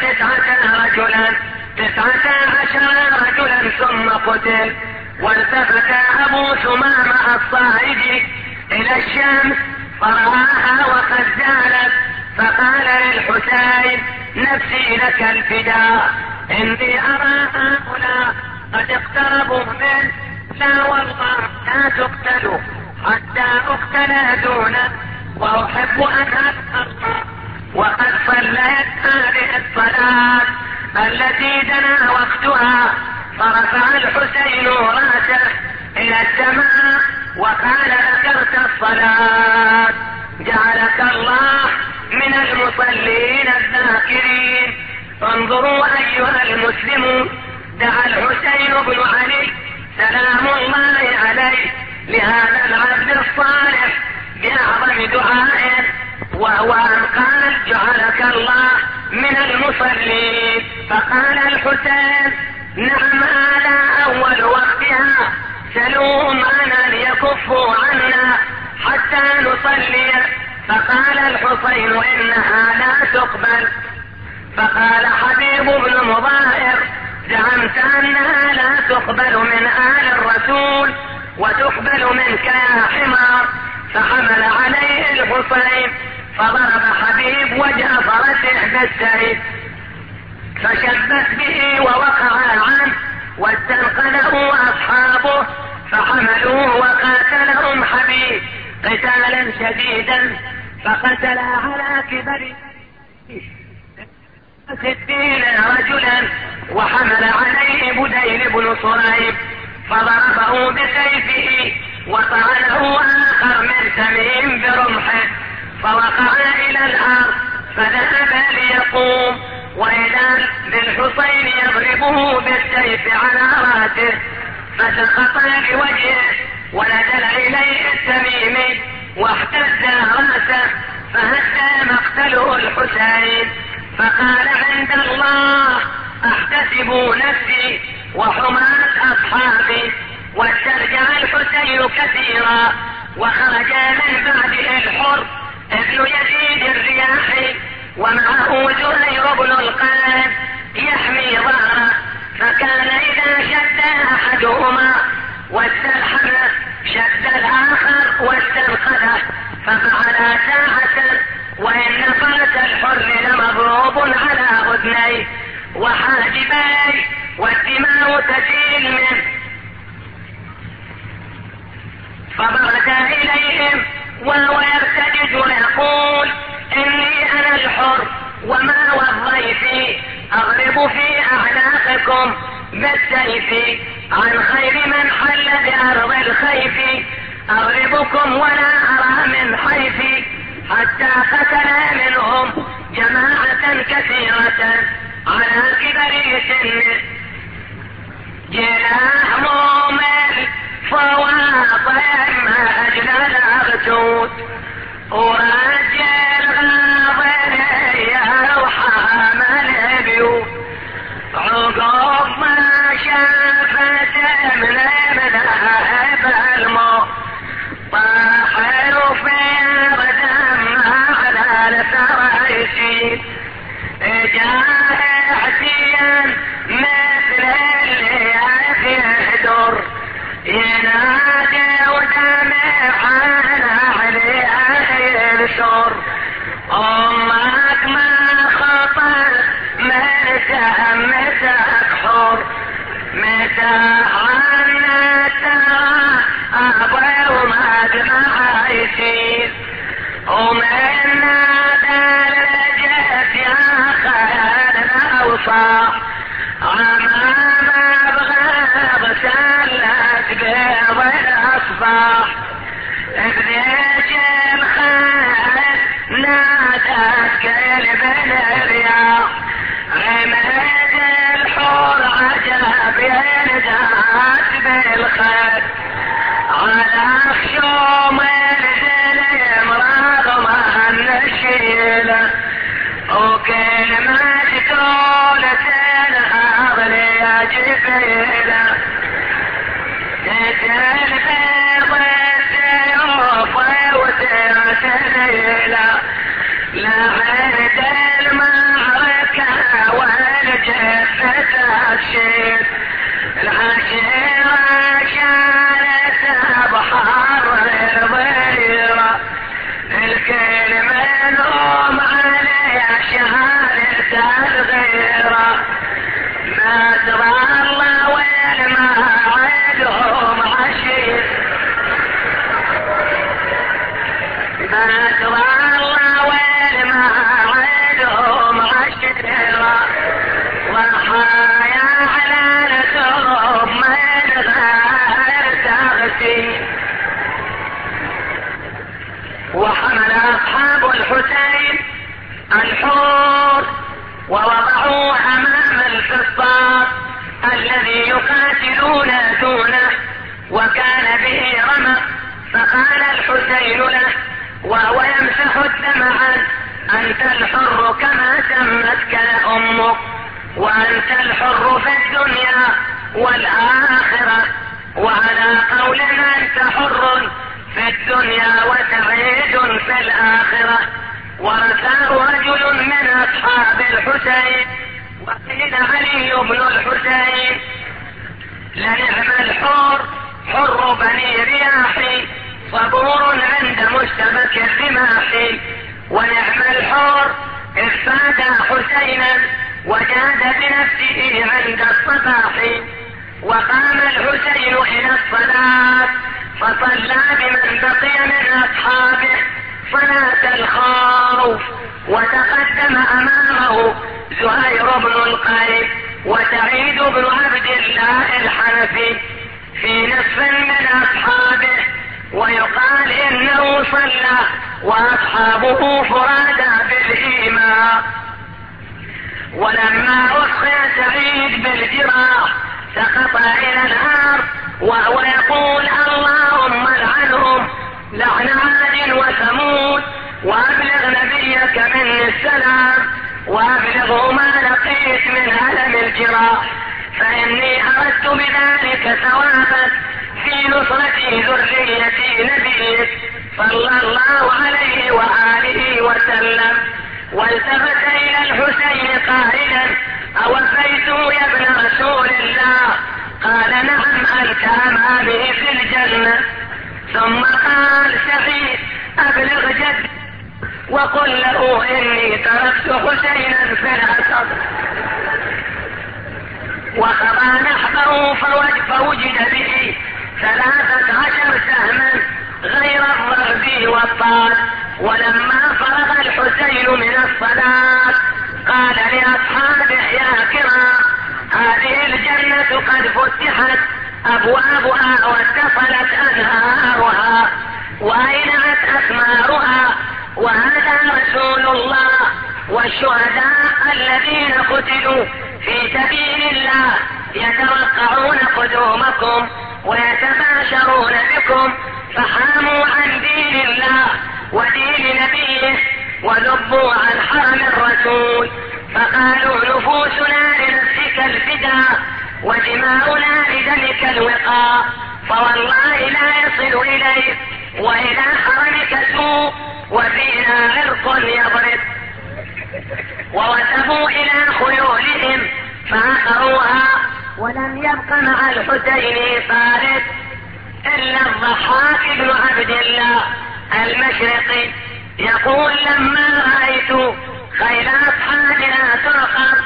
19 رجلا ثم قتل. والتفت أبو ثمامة الصائدي إلى الشمس فرآها وقد زالت فقال للحسين نفسي لك الفداء، إني أرى هؤلاء قد اقتربوا منه، لا والله لا تقتلوا حتى أقتل دونه، وأحب أن أبقى وقد صليت هذه الصلاة التي دنا وقتها. فرفع الحسين راسه إلى السماء وقال ذكرت الصلاة، جعلك الله من المصلين الذاكرين. انظروا أيها المسلمون، دعا الحسين بن علي سلام الله عليه لهذا العبد الصالح بأعظم دعائه، وهو أن قال جعلك الله من المصلين. فقال الحسين نعم على أول وقتها، سلوهم أن يكفوا عنا حتى نصلي. فقال الحسين إنها لا تقبل. فقال حبيب بن مظاهر زعمت أنها لا تقبل من آل الرسول وتقبل منك يا حمار. فحمل عليه الحسين فضرب حبيب وجه فرسه بالسيف، فشبت به ووقع عنه، واستنقذه أصحابه فحملوه وقاتلهم حبيب قتالا شديدا، فقتل على كبر 60 رجلا، وحمل عليه بديل بن صهيب فضربه بسيفه، وطعنه آخر من تميم برمحه فوقع إلى الأرض، فذهب ليقوم وإذا بالحسين يضربه بالسيف على راسه، فسقط بوجهه ونزل إليه التميمي واهتز راسه، فهز مقتله الحسين. فقال عند الله احتسب نفسي وحماة أصحابي. واسترجع الحسين كثيرا، وخرج من بعده الحر ابن يزيد الرياحي ومعه زهير بن القاسم يحمي ظهره. فكان إذا شد أحدهما واستلحم شد الآخر واستنقذه، ففعل ساعة وإن فرس الحر لمضروب على أذنيه وحاجبيه والدماء تسيل منه. فبرز إليهم وهو يرتجز ويقول إني أنا الحر وما والضيف، أضرب في أعناقكم بالسيف عن خير من حل بأرض الخيف، أضربكم ولا أرى من حيفي، حتى قتل منهم جماعة كثيرة على كبر سنه. جناح مؤمن فواطم أجل الأغسوس، ورجل غاضر يروح من بيوت، عقب ما شافت من ذهب الموت، طاحوا في ردم على الفرايسين، جاهزيا مثل اللي يهدر، ينادي ودمعنا عليه ينشر. امك ما خطر متى حر، متى عنا ترى ابوي وما دمع يسير، ومن درجت يا خيرنا وصاح، امام ابغى بسلت بيض الاصباح، بديت الخير نادت كلب الرياح، عمد الحور عجب ينزعت بالخير، على خشوم الزلم رغم النشيله، وكلمة تقول تنهض لي جبيله، تسال بيض السيوف وترسليله، لعد المعركة والجثة الشيل، العشيرة شالت بحر الضيرة، الكلمة نوم عليها شالت الحسين الحور ووضعوه أمام الفصاص الذي يقاتلون دونه وكان به رمق، فقال الحسين له وهو يمسح الدم عنه: أنت الحر كما سمتك أمك، وأنت الحر في الدنيا والآخرة، وعلى قول أنت حر في الدنيا وسعيد في الآخرة. ورثاه رجل من أصحاب الحسين وقيل علي بن الحسين: لنعم الحر حر بني رياح صبور عند مشتبك الرماح، ونعم الحر إذ فاد حسينا وجاد بنفسه عند الصباح. وقام الحسين إلى الصلاة فصلى بمن بقي من أصحابه صلاة الخوف، وتقدم أمامه زهير بن القيس وسعيد بن عبد الله الحنفي في نصف من أصحابه، ويقال إنه صلى وأصحابه فرادى بالإيمان. ولما أسقي سعيد بالجراح سقط إلى الأرض وهو يقول: اللهم لعنهم لعن عاد وثمود، وأبلغ نبيك مني السلام، وأبلغه ما لقيت من ألم الجراح، فإني أردت بذلك ثوابك في نصرة ذرية نبيك صلى الله عليه وآله وسلم. والتفت إلى الحسين قائلا: أوفيت يا ابن رسول الله؟ قال: نعم، أنت أمامي في الجنة. ثم قال سعيد: أبلغ جد وقل له إني تركت حسينا في الأسر. وخضع نحبه فوجد به 13 سهما غير الضرب والطال. ولما فرغ الحسين من الصلاة قال لأصحابه: يا كرام، هذه الجنة قد فتحت أبوابها واتصلت أنهارها وأينعت أثمارها، وهذا رسول الله والشهداء الذين قتلوا في سبيل الله يتوقعون قدومكم ويتباشرون بكم، فحاموا عن دين الله ودين نبيه وذبوا عن حرم الرسول، فقالوا: نفوسنا لنفسك الفداء ودماؤنا لدمك الوقاء، فوالله لا يصل إليك وإلى حرمك سوء وفينا عرق يضرب. ووثبوا إلى خيولهم فعقروها، ولم يبق مع الحسين فارس إلا الضحاك بن عبد الله المشرقي، يقول: لما رأيت خيل أصحابنا ترقب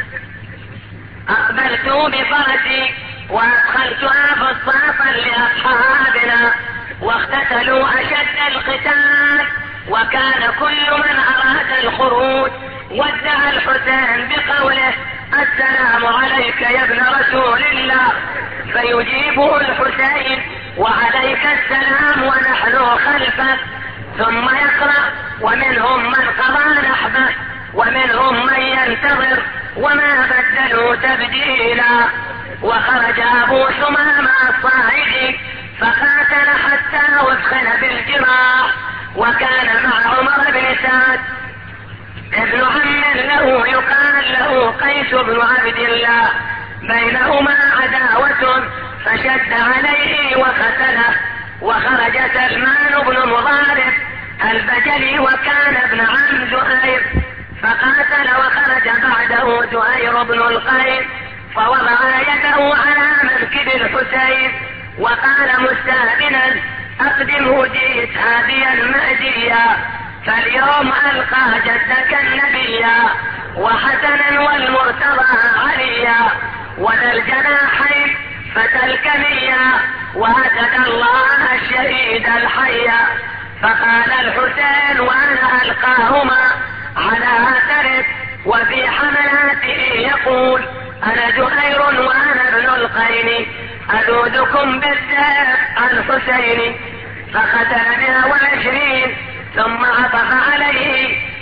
أقبلت بفرسي وأدخلتها فصافا لأصحابنا، واقتتلوا أشد القتال، وكان كل من أراد الخروج ودع الحسين بقوله: السلام عليك يا ابن رسول الله، فيجيبه الحسين: وعليك السلام ونحن خلفك، ثم يقرأ: ومنهم من قضى نحبه ومنهم من ينتظر وما بدلوا تبديلا. وخرج أبو ثمامة الصاعدي فقاتل حتى أدخل بالجراح، وكان مع عمر بن سعد ابن عم له يقال له قيس بن عبد الله، بينهما عداوة فشد عليه وقتله. وخرج سلمان بن مضارب البجلي وكان ابن عم زهير فقاتل، وخرج بعده زهير بن القيس فوضع يده على منكب الحسين وقال مستأذنا: أقدمه جئت هاديا مهديا، فاليوم ألقى جدك النبيا وحسنا والمرتضى عليا، وذا الجناحين فتى الكميا، وأسد الله الشهيد الحيا. فقال الحسين وأنا ألقاهما على أثره وفي حملاته يقول: أنا زهير وأنا ابن القين، أذودكم بالسيف الحسين. فقتل 120 ثم عطف عليه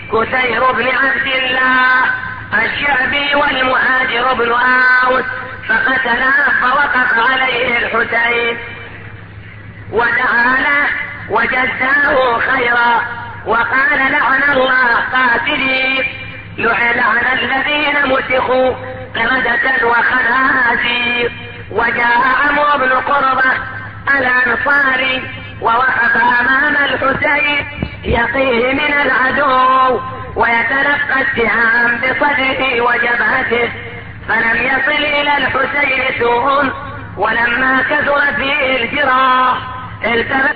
كثير بن عبد الله الشعبي والمهاجر بن آوس، فقتله فوقف عليه الحسين ودعا له وجزاه خيرا وقال لعن الله قاتلي، لعن الذين مسخوا قردة وخنازير. وجاء عمرو بن قربة الأنصاري ووقف أمام الحسين يقيه من العدو ويتلقى السهام بصدره وجبهته، فلم يصل إلى الحسين سوء، ولما كثر فيه الجراح التفت: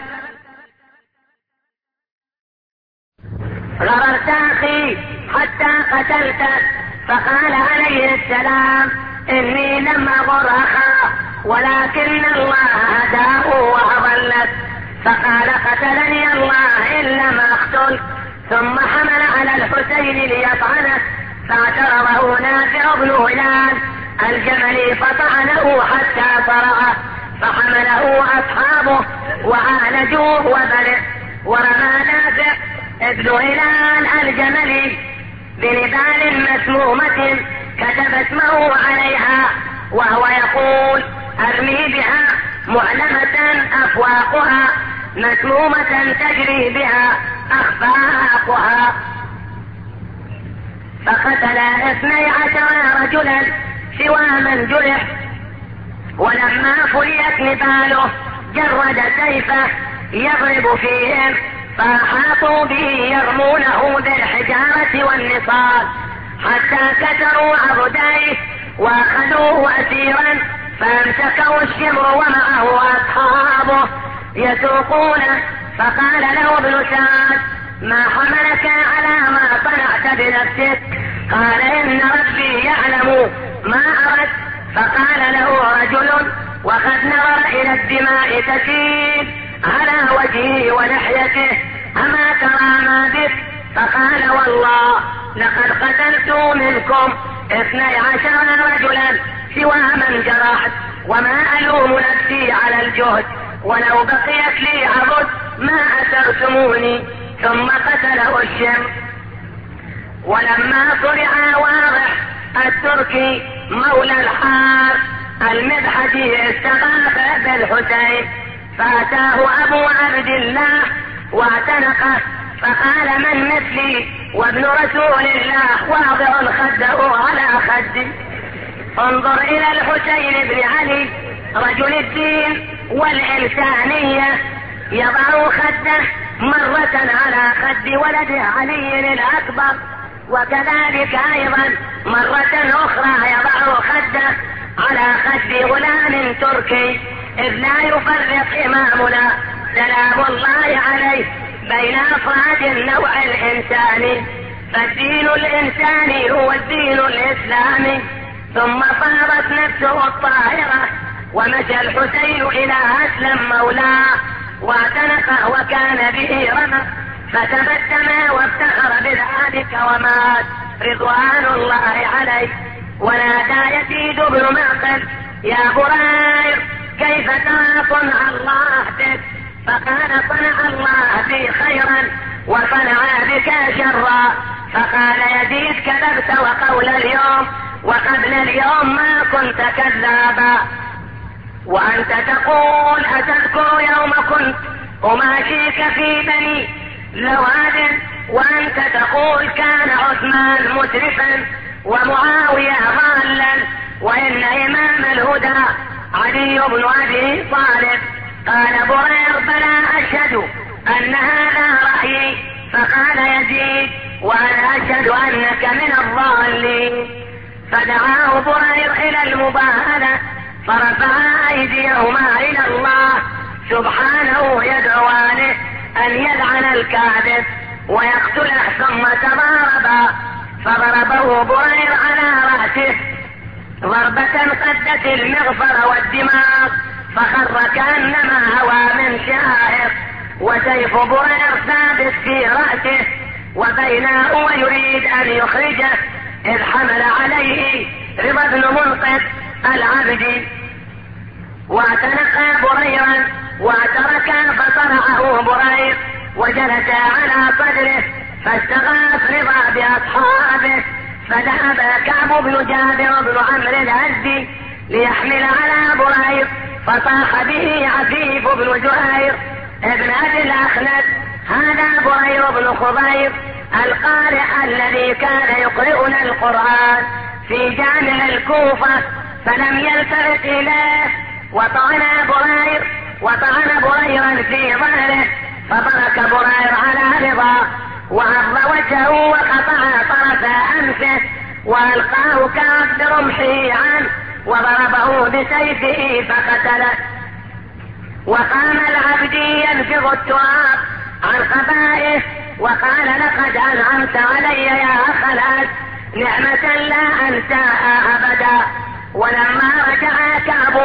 غررت أخي حتى قتلته، فقال عليه السلام: إني لم أغر أخاه ولكن الله هداه وأضلت. فقال: قتلني الله إن لم أقتل. ثم حمل على الحسين ليطعنه، فاعترضه نافع بن هلال الجملي فطعنه حتى صرعه، فحمله أصحابه وعالجوه وبرئ. ورمى نافع ابن هلال الجملي بنبال مسمومة كتب اسمه عليها، وهو يقول: أرمي بها معلمة أفواقها مسمومة تجري بها أخفاقها. فقتل 12 رجلا سوى من جرح، ولما فليت نباله جرد سيفه يضرب فيهم، فأحاطوا به يرمونه بالحجارة والنصال حتى كسروا عضديه وأخذوه أسيرا، فامسكه الشمر ومعه أصحابه يسوقونه. فقال له ابن سعد: ما حملك على ما صنعت بنفسك؟ قال: إن ربي يعلم ما أردت. فقال له رجل وقد نظر إلى الدماء تسيل على وجهه ولحيته: أما ترى ما بك؟ فقال: والله لقد قتلت منكم 12 رجلا سوى من جرحت، وما ألوم نفسي على الجهد، ولو بقيت لي عبد ما أسرتموني. ثم قتله الشمس. ولما طلع واضح التركي مولى الحار المدحجي استغاث بالحسين، فأتاه أبو عبد الله واعتنقه، فقال: من مثلي وابن رسول الله واضع خده على خدي؟ انظر إلى الحسين بن علي رجل الدين والإنسانية يضع خده مرة على خد ولده علي الأكبر، وكذلك أيضا مرة أخرى يضع خده على خد غلام تركي، إذ لا يفرق إمامنا سلام الله عليه بين أفراد النوع الإنساني، فالدين الإنساني هو الدين الإسلامي. ثم صارت نفسه الطاهرة ومشى الحسين إلى أسلم مولاه واعتنقه وكان به رمق، فتبسم وافتخر بذلك ومات رضوان الله عليه. ونادى يزيد بن معقل: يا برير كيف ترى صنع الله بك؟ فقال: صنع الله بي خيرا وصنع بك شرا. فقال يزيد: كذبت وقول اليوم وقبل اليوم ما كنت كذابا، وأنت تقول أتذكر يوم كنت أماشيك في بني لواد، وأنت تقول كان عثمان مسرفا ومعاوية ضالا وإن إمام الهدى علي بن أبي طالب. قال برير: بلى أشهد أن هذا رأيي. فقال يزيد: وأنا أشهد أنك من الضالين. فدعاه برير إلى المباهلة، فرفع أيديهما إلى الله سبحانه يدعوانه أن يلعن الكاذب ويقتله، ثم تضاربا، فضربه برير على رأسه ضربة قدت المغفر والدماغ، فخر كأنما هوى من شائر، وسيف برير ثابت في رأسه، وبينه ويريد أن يخرجه إذ حمل عليه رضا بن منقذ العبدي واعتنق بريرا واعترك، فصرعه برير وجلس على صدره فاستغاث رضا بأصحابه، فذهب كعب بن جابر بن عمرو الأزدي ليحمل على برير، فصاح به عفيف بن زهير ابن أبي الأخنس: هذا برير بن خضير القارئ الذي كان يقرئنا القرآن في جامع الكوفة. فلم يلتفت إليه، وطعن بريرا في ظهره، فبرك برير على رضا وعض وجهه وقطع طرف أنفه، وألقاه كعب برمحه عنه وضربه بسيفه فقتله. وقام العبدي ينفض التراب عن خبائه وقال: لقد أنعمت علي يا أخ الأس نعمة لا أنساها أبدا. ولما رجع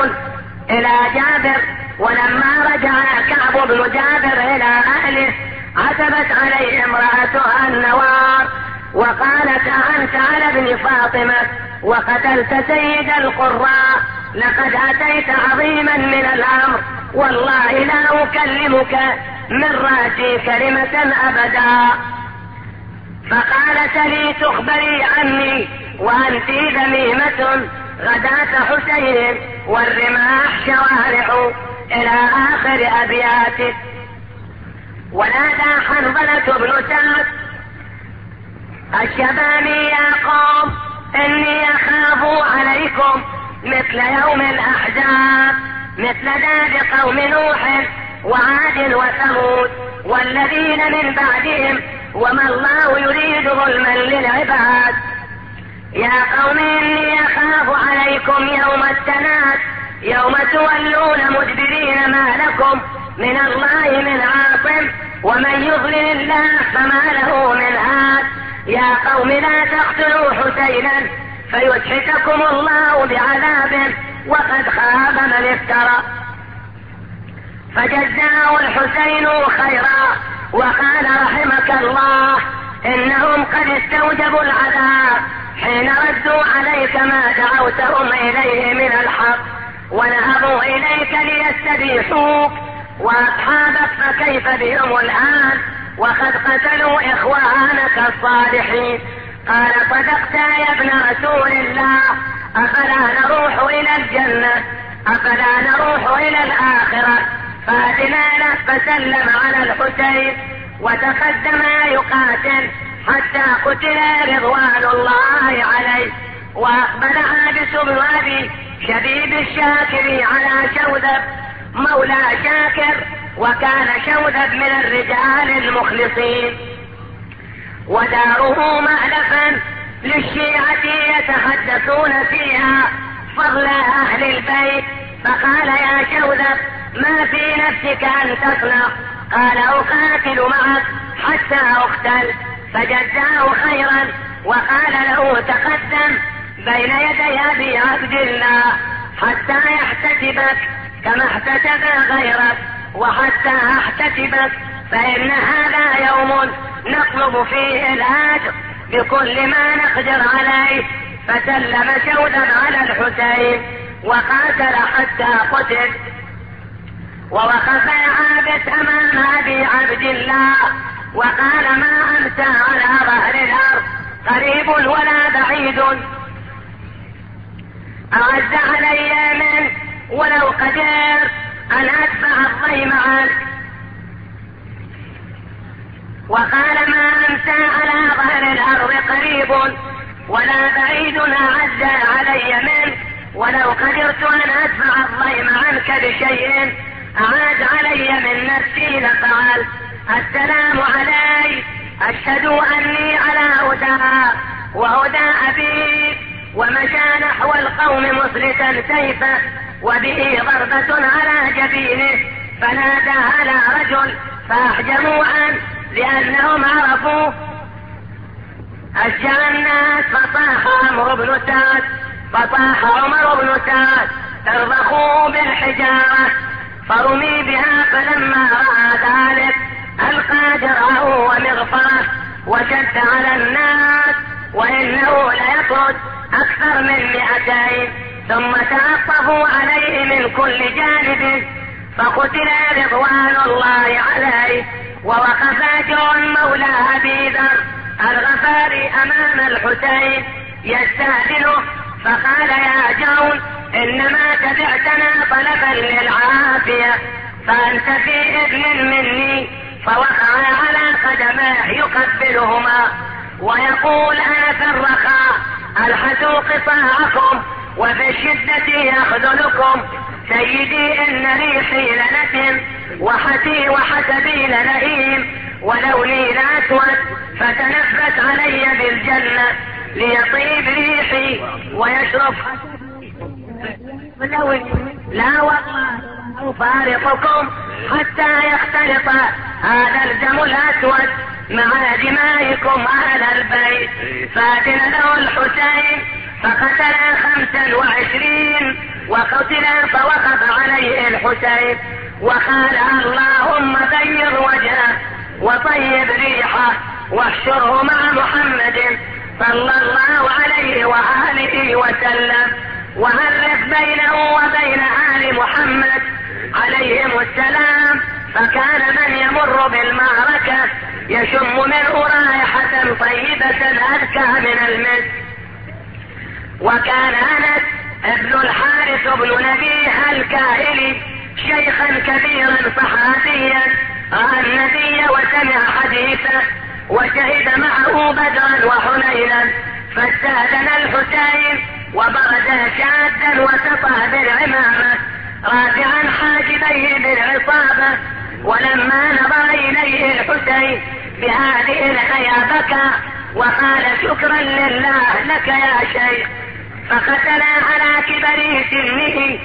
كعب بن جابر إلى أهله عتبت عليه امرأتها النوار وقالت: أنت على ابن فاطمة وقتلت سيد القراء، لقد أتيت عظيما من الأمر، والله لا أكلمك من رأسي كلمة أبدا. فقالت لي: تخبري عني وأنت ذميمة غداة حسين والرماح شوارع، إلى آخر أبياته. ونادى حنظلة بن سعد الشبابي: يا قوم إني أخاف عليكم مثل يوم الأحزاب، مثل داب قوم نوح وعاد وثمود والذين من بعدهم، وما الله يريد ظلما للعباد. يا قوم إني أخاف عليكم يوم التناد، يوم تولون مدبرين ما لكم من الله من عاصم، ومن يضلل الله فما له من هاد. يا قوم لا تقتلوا حسينا فيسحتكم الله بعذاب، وقد خاب من افترى. فجزاه الحسين خيرا وقال: رحمك الله، إنهم قد استوجبوا العذاب حين ردوا عليك ما دعوتهم إليه من الحق، ونهضوا إليك ليستبيحوك، وأصحابك فكيف بهم الآن وقد قتلوا إخوانك الصالحين. قال: صدقت يا ابن رسول الله، أفلا نروح إلى الجنة، أفلا نروح إلى الآخرة؟ فأتنا فسلم على الحسين وتقدم يقاتل حتى قتل رضوان الله عليه. وأقبل عابس بن أبي شبيب الشاكر على شوذب مولى شاكر، وكان شوذب من الرجال المخلصين، وداره مألفا للشيعة يتحدثون فيها فضل أهل البيت. فقال: يا شوذب ما في نفسك أن تصنع؟ قال: أقاتل معك حتى أقتل. فجزاه خيرا وقال له: تقدم بين يدي أبي عبد الله حتى يحتسبك كما احتسب غيرك، وحتى احتسبك، فإن هذا يوم نطلب فيه الأجر بكل ما نقدر عليه. فسلم شوذب على الحسين وقاتل حتى قتل. ووقف عابس أمام أبي عبد الله وقال: ما أنت على ظهر الأرض قريب ولا بعيد، أعز علي منك ولو قدرت أن أدفع الضيم عنك. وقال: ما أنت على ظهر الأرض قريب ولا بعيد، أعز علي منك ولو قدرت أن أدفع الضيم عنك بشيء أعاد علي من نفسي لفعلت. السلام عليك، أشهد أني على هدى وهدى أبي. ومشى نحو القوم مسلسا سيفه وبه ضربة على جبينه، فنادى على رجل فأحجموا عنه لأنهم عرفوا. أشجع الناس فصاح عمرو بن سعد، فصاح عمر بن سعد: ارضخوا بالحجارة، فرمي بها. فلما رأى ذلك ألقى درعه ومغفره وشد على الناس، وإنه ليطرد أكثر من 200، ثم تعطفوا عليه من كل جانب، فقتل رضوان الله عليه ووقف جون مولى أبي ذر الغفاري أمام الحسين يستأذنه فقال يا جون إنما تبعتنا طلبا للعافية فأنت في ابن مني. فوقع على قدميه يقبلهما ويقول أنا في الرخاء ألحس قطاعكم وفي الشدة يخذلكم. سيدي إن ريحي لنتن وحسبي لنئيم ولوني لأسود فتنفس علي بالجنة ليطيب ريحي ويشرب لا والله أفارقكم حتى يختلط هذا الدم الأسود مع دمائكم أهل البيت. فأذن له الحسين فقتل 25 وقتل فوقف عليه الحسين وقال اللهم غير وجهه وطيب ريحه واحشره مع محمد صلى الله عليه وآله وسلم وعرف بينه وبين آل محمد عليهم السلام. فكان من يمر بالمعركة يشم منه رائحة طيبة أذكى من المسك. وكان أنس ابن الحارث بن نبيه الكائلي شيخا كبيرا صحابيا رأى النبي وسمع حديثه وشهد معه بدرا وحنينا فاستأذن الحسين وبرز شادا وسطى بالعمامة رافعا حاجبيه بالعصابة. ولما نظر إليه الحسين بهذه الحياة بكى وقال شكرا لله لك يا شيخ. فقتل على كبر سنه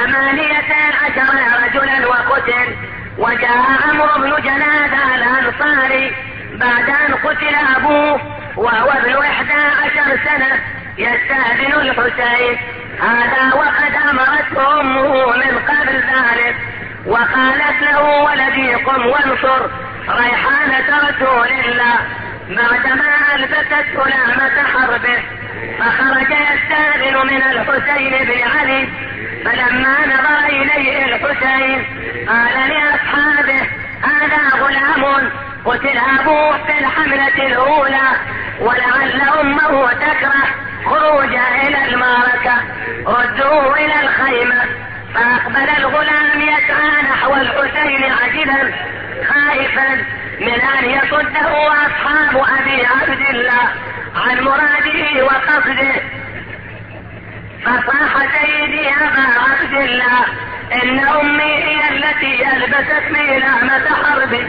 18 رجلا وقتل. وجاء عمرو بن جنادة الأنصاري بعد أن قتل أبوه وهو ابن 11 سنة يستأذن الحسين هذا وقد أمرته أمه من قبل ذلك وقالت له ولدي قم وانصر ريحانة رسول الله بعدما ألبست سلامة حربه. فخرج يستأذن من الحسين بن علي فلما نظر إليه الحسين قال لأصحابه هذا غلام قتل أبوه في الحملة الأولى ولعل أمه تكره خروجه إلى المعركة ردوه إلى الخيمة. فأقبل الغلام يسعى نحو الحسين عجلا خائفا من أن يصده أصحاب أبي عبد الله عن مراده وقصده. فصاح سيدي أبا عبد الله إن أمي هي التي ألبستني لعمة حرب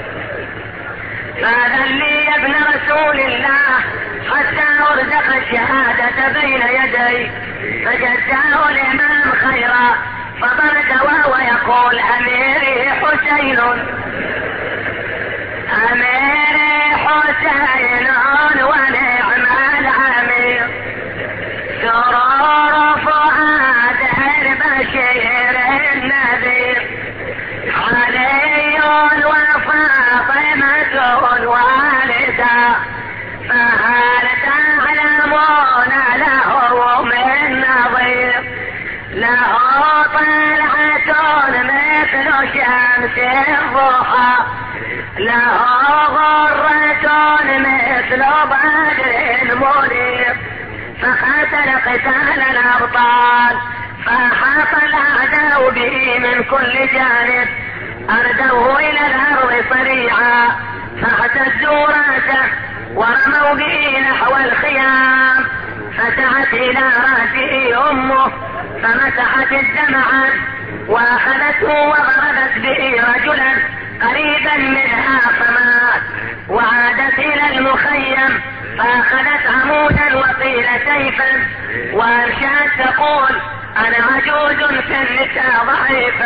فأذن لي يا ابن رسول الله حتى أرزق الشهادة بين يدي. فجزاه الإمام خيرا فبرد وهو يقول أميري حسين أميري حسين ونعم الأمير سرور فؤاد البشير النذير علي وفاطمة والوالدة فهل تعلمون له من نظير له طلعة مثل شمس الضحى له غرة مثل بدر منير. فقاتل قتال الأبطال فحاط الأعداء به من كل جانب أردوه إلى الأرض صريعا فاهتزوا رأسه ورموا به نحو الخيام فسعت إلى رأسه أمه فمسحت الدمع وأخذته وضربت به رجلا قريبا منها فمات. وعادت إلى المخيم فأخذت عمودا وقيل سيفا وأنشأت تقول أنا عجوز في النساء ضعيفة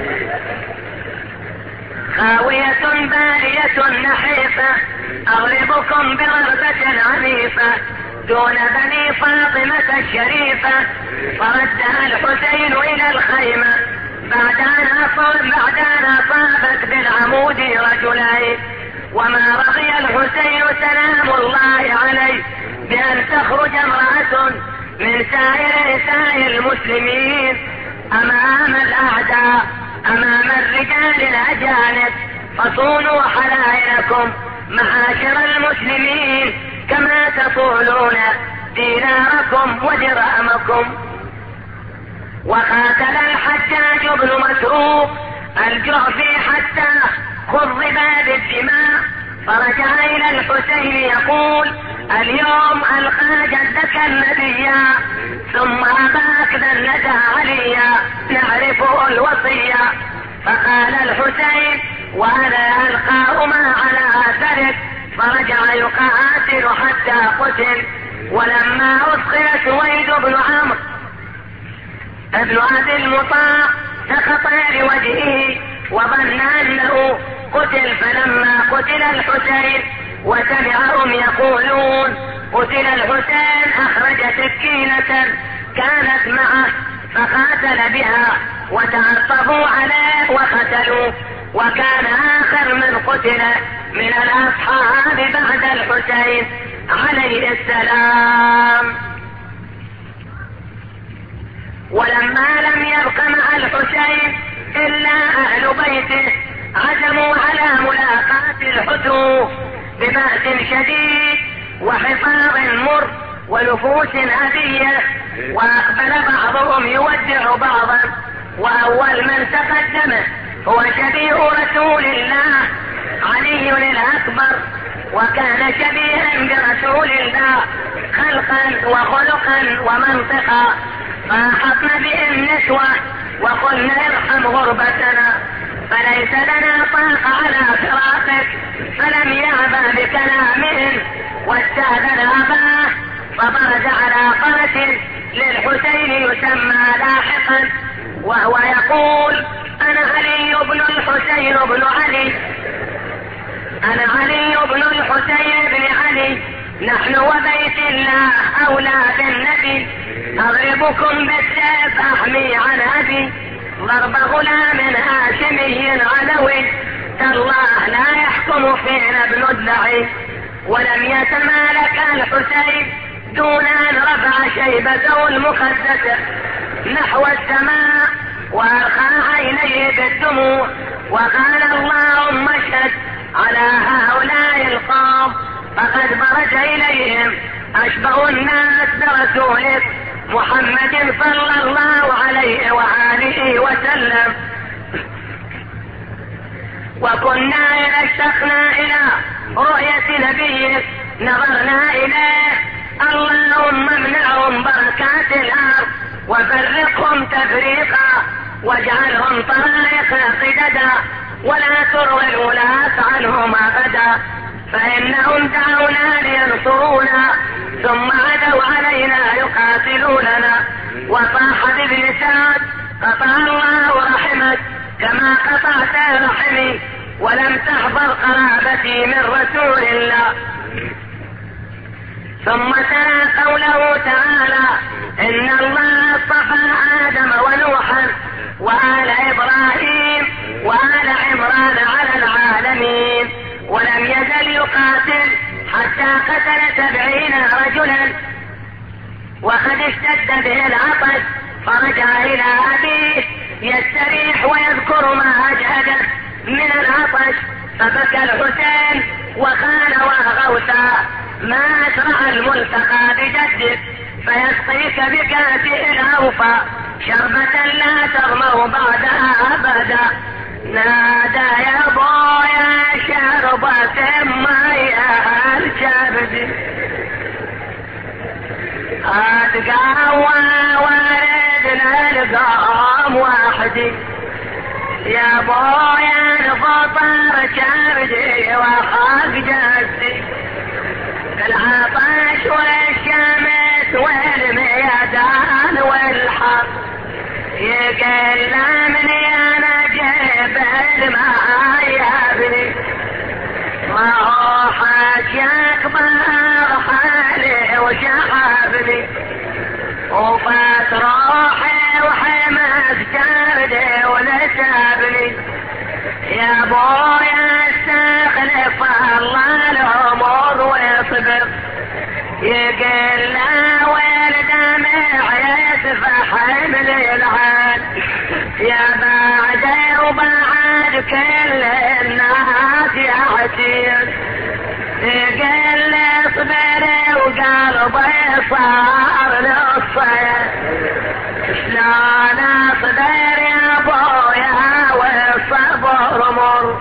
خاوية بالية نحيفة أغلبكم برغبة عنيفة دون بني فاطمة الشريفة. فردها الحسين إلى الخيمة بعد أن أصابت بالعمود رجلين. وما رضي الحسين سلام الله عليه بأن تخرج امرأة من سائر نساء المسلمين أمام الأعداء أمام الرجال الأجانب فصونوا حلائلكم معاشر المسلمين كما تصونون ديناركم ودرهمكم. وقاتل الحجاج بن مسروق الجعفي حتى خضب بالدماء، فرجع الى الحسين يقول: اليوم القى جدك النبي ثم اباك ذلك عليا نعرفه الوصية. فقال الحسين: وانا القاه ما على اثرك. فرجع يقاتل حتى قتل. ولما ادخل سويد بن عمرو ابن ابي المطاع سقط لوجهه وظن انه قتل. فلما قتل الحسين وسمعهم يقولون قتل الحسين اخرج سكينة كانت معه فقاتل بها وتعصبوا عليه وقتلوه. وكان اخر من قتل من الاصحاب بعد الحسين عليه السلام. ولما لم يبق مع الحسين الا اهل بيته عزموا على ملاقاة الحتوف ببأس شديد وحفاظ مر ونفوس أبية. وأقبل بعضهم يودع بعضا، وأول من تقدمه هو شبيه رسول الله علي الأكبر، وكان شبيها برسول الله خلقا وخلقا ومنطقا. فأحطنا به النسوة وقلنا ارحم غربتنا فليس لنا طاقة على فراقك. فلم يعبأ بكلامهم واستأذن أباه فبرز على فرس للحسين يسمى لاحقا وهو يقول: أنا علي بن الحسين بن علي، أنا علي بن الحسين بن علي، نحن وبيت الله أولاد النبي، أضربكم بالسيف أحمي عن أبي، ضرب غلام هاشمي علوي، تالله لا يحكم فينا ابن الدعي. ولم يتمالك الحسين دون أن رفع شيبته المقدسة نحو السماء وأرخى عينيه بالدموع وقال: اللهم اشهد على هؤلاء القوم فقد برز إليهم أشبه الناس برسولك محمد صلى الله عليه وآله وسلم. وكنا إذا اشتقنا إلى رؤية نبيك نظرنا إليه. اللهم امنعهم بركات الأرض وفرقهم تفريقا واجعلهم طرائق قددا ولا تروي الولاة عنهم أبدا، فإنهم دعونا لينصرونا ثم عدوا علينا يقاتلوننا. وصاح بابن سعد: قطع الله رحمك كما قطعت رحمي ولم تحضر قرابتي من رسول الله. ثم تلا قوله تعالى: إن الله اصطفى آدم ونوحا وآل إبراهيم وآل عمران على العالمين. ولم يزل يقاتل حتى قتل 70 رجلا. وقد اشتد به العطش فرجع إلى أبيه يستريح ويذكر ما أجهده من العطش، فبكى الحسين وقال: وغوثا ما أسرع الملتقى بجدك فيسقيك بكاسئ الأوفى شربة لا تغمر بعدها أبدا. نادى: يا بويا شربة ماء الكبد أتقوى وردنا القام وحدي، يا بويا الفطر كبدي وخاف جسدي، العطش والشمس والميدان والحر يكلمني انا جيب الماء يا ابني، روحك يكبر حالي وشحبني وفات روحي وحماس جردي ولسابني، يا بويا استخلف الله الامور ويصبر، يقل لا والدمع يسفح حمل العين، يا بعد وبعد وعد كل الناس يعتير، قال لي اصبري وقلبي صار نصين، شلون اصبر يا ابويا والصبر مر.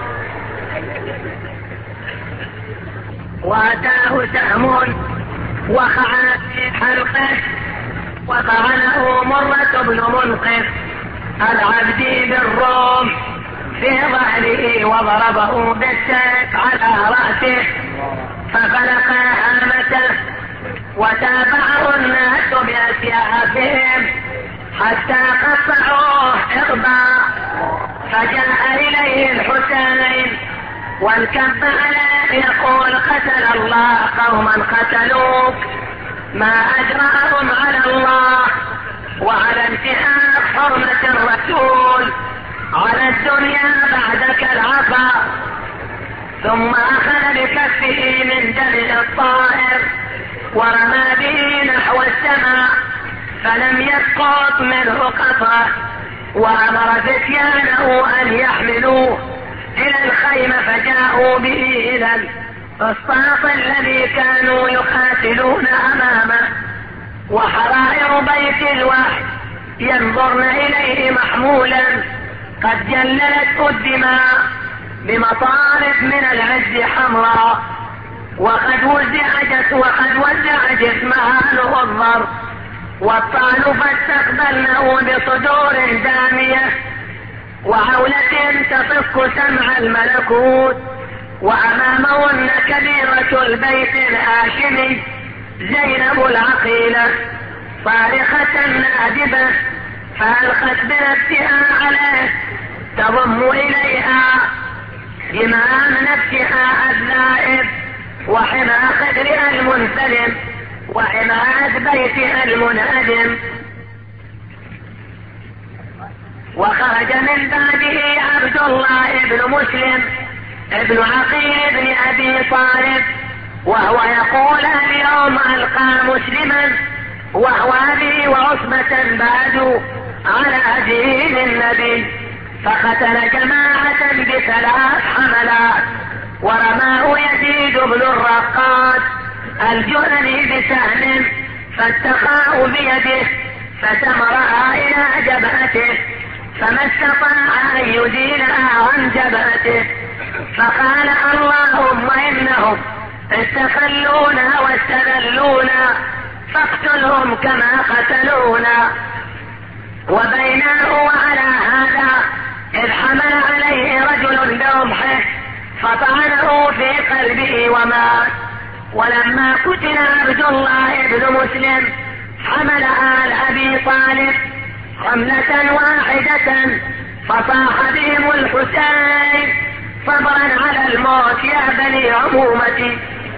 واتاه سهم وقع في حلقه وطعنه مرة بن منقذ العبدي بالروم في ظهره وضربه بالسيف على رأسه ففلق هامته، وتابعه الناس بأسيافهم حتى قطعوه إغبا، فجاء إليه الحسين وانكب عليه يقول قتل الله قوما قتلوك، ما أجرأهم على الله وعلى انتهاك حرمة الرسول على الدنيا بعدك العفا. ثم أخذ بكفه من دم الطائر ورمى به نحو السماء فلم يسقط منه قطرة، وأمر فتيانه أن يحملوه إلى الخيمة فجاءوا به إلى الفسطاط الذي كانوا يقاتلون أمامه، وحرائر بيت الوحي ينظرن إليه محمولا قد جللته الدماء بمطارف من العز حمراء، وقد وزع جسمها الغضر، والطعن فاستقبلنه بصدور دامية وعولة تصف سمع الملكوت، وأمامهن كبيرة البيت الهاشمي زينب العقيلة صارخة نادبة، فألقت بنفسها عليه تضم إليها إمام نفسها الذائب وحمى قدرها المنسلم وحماية بيتها المنهدم. وخرج من بعده عبد الله بن مسلم ابن عقيل بن أبي طالب وهو يقول اليوم ألقى مسلما وهو أبي وعصبة بادوا على دين النبي، فقتل جماعة ب3 حملات، ورماه يزيد بن الرقاد الجهني بسهم فاتقاه بيده فتمرها إلى جبهته فما استطاع أن يزيلها عن جبهته، فقال اللهم إنهم استخلونا واستذلونا فاقتلهم كما قتلونا. وبينه وعلى هذا إذ حمل عليه رجل برمحه فطعنه في قلبه ومات. ولما قتل عبد الله بن مسلم حمل آل أبي طالب حملة واحدة فصاح بهم الحسين صبرا على الموت يا بني عمومتي،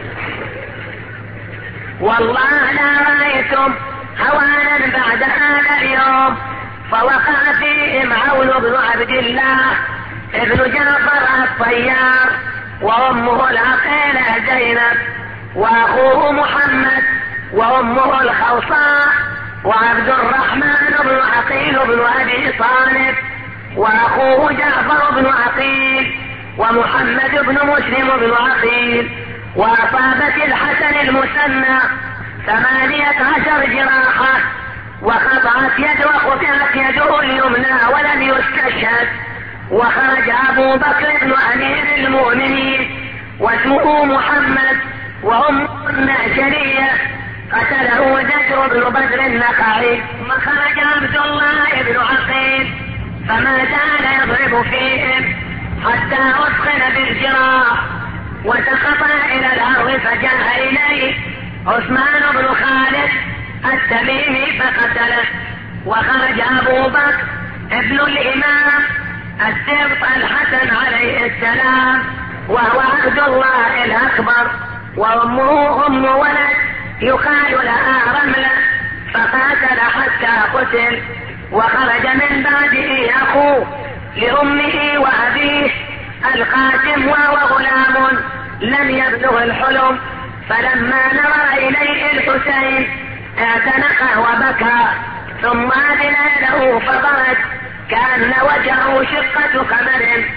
والله لا رأيتم هوانا بعد هذا اليوم. فوقع فيهم عون بن عبد الله ابن جعفر الطيار وأمه العقيلة زينب وأخوه محمد وأمه الخوصاء وعبد الرحمن بن عقيل بن أبي طالب وأخوه جعفر بن عقيل ومحمد بن مسلم بن عقيل. وأصابت الحسن المثنى 18 جراحة وقطعت يده اليمنى ولم يستشهد. وخرج أبو بكر بن أمير المؤمنين واسمه محمد وأمه النهشلية قتله زجر بن بدر النخعي. وخرج عبد الله بن عقيل فما زال يضرب فيهم حتى أثخن بالجراح وسقط إلى الأرض، فجاء إليه عثمان بن خالد التميمي فقتله. وخرج أبو بكر ابن الإمام السبط الحسن عليه السلام وهو عبد الله الأكبر وأمه أم ولد يقال لها رملة فقاتل حتى قتل. وخرج من بعده أخوه لأمه وأبيه القاسم وهو غلام لم يبلغ الحلم، فلما نظر إليه الحسين اعتنقه وبكى ثم أذن له فضرت كأن وجهه شقة قمر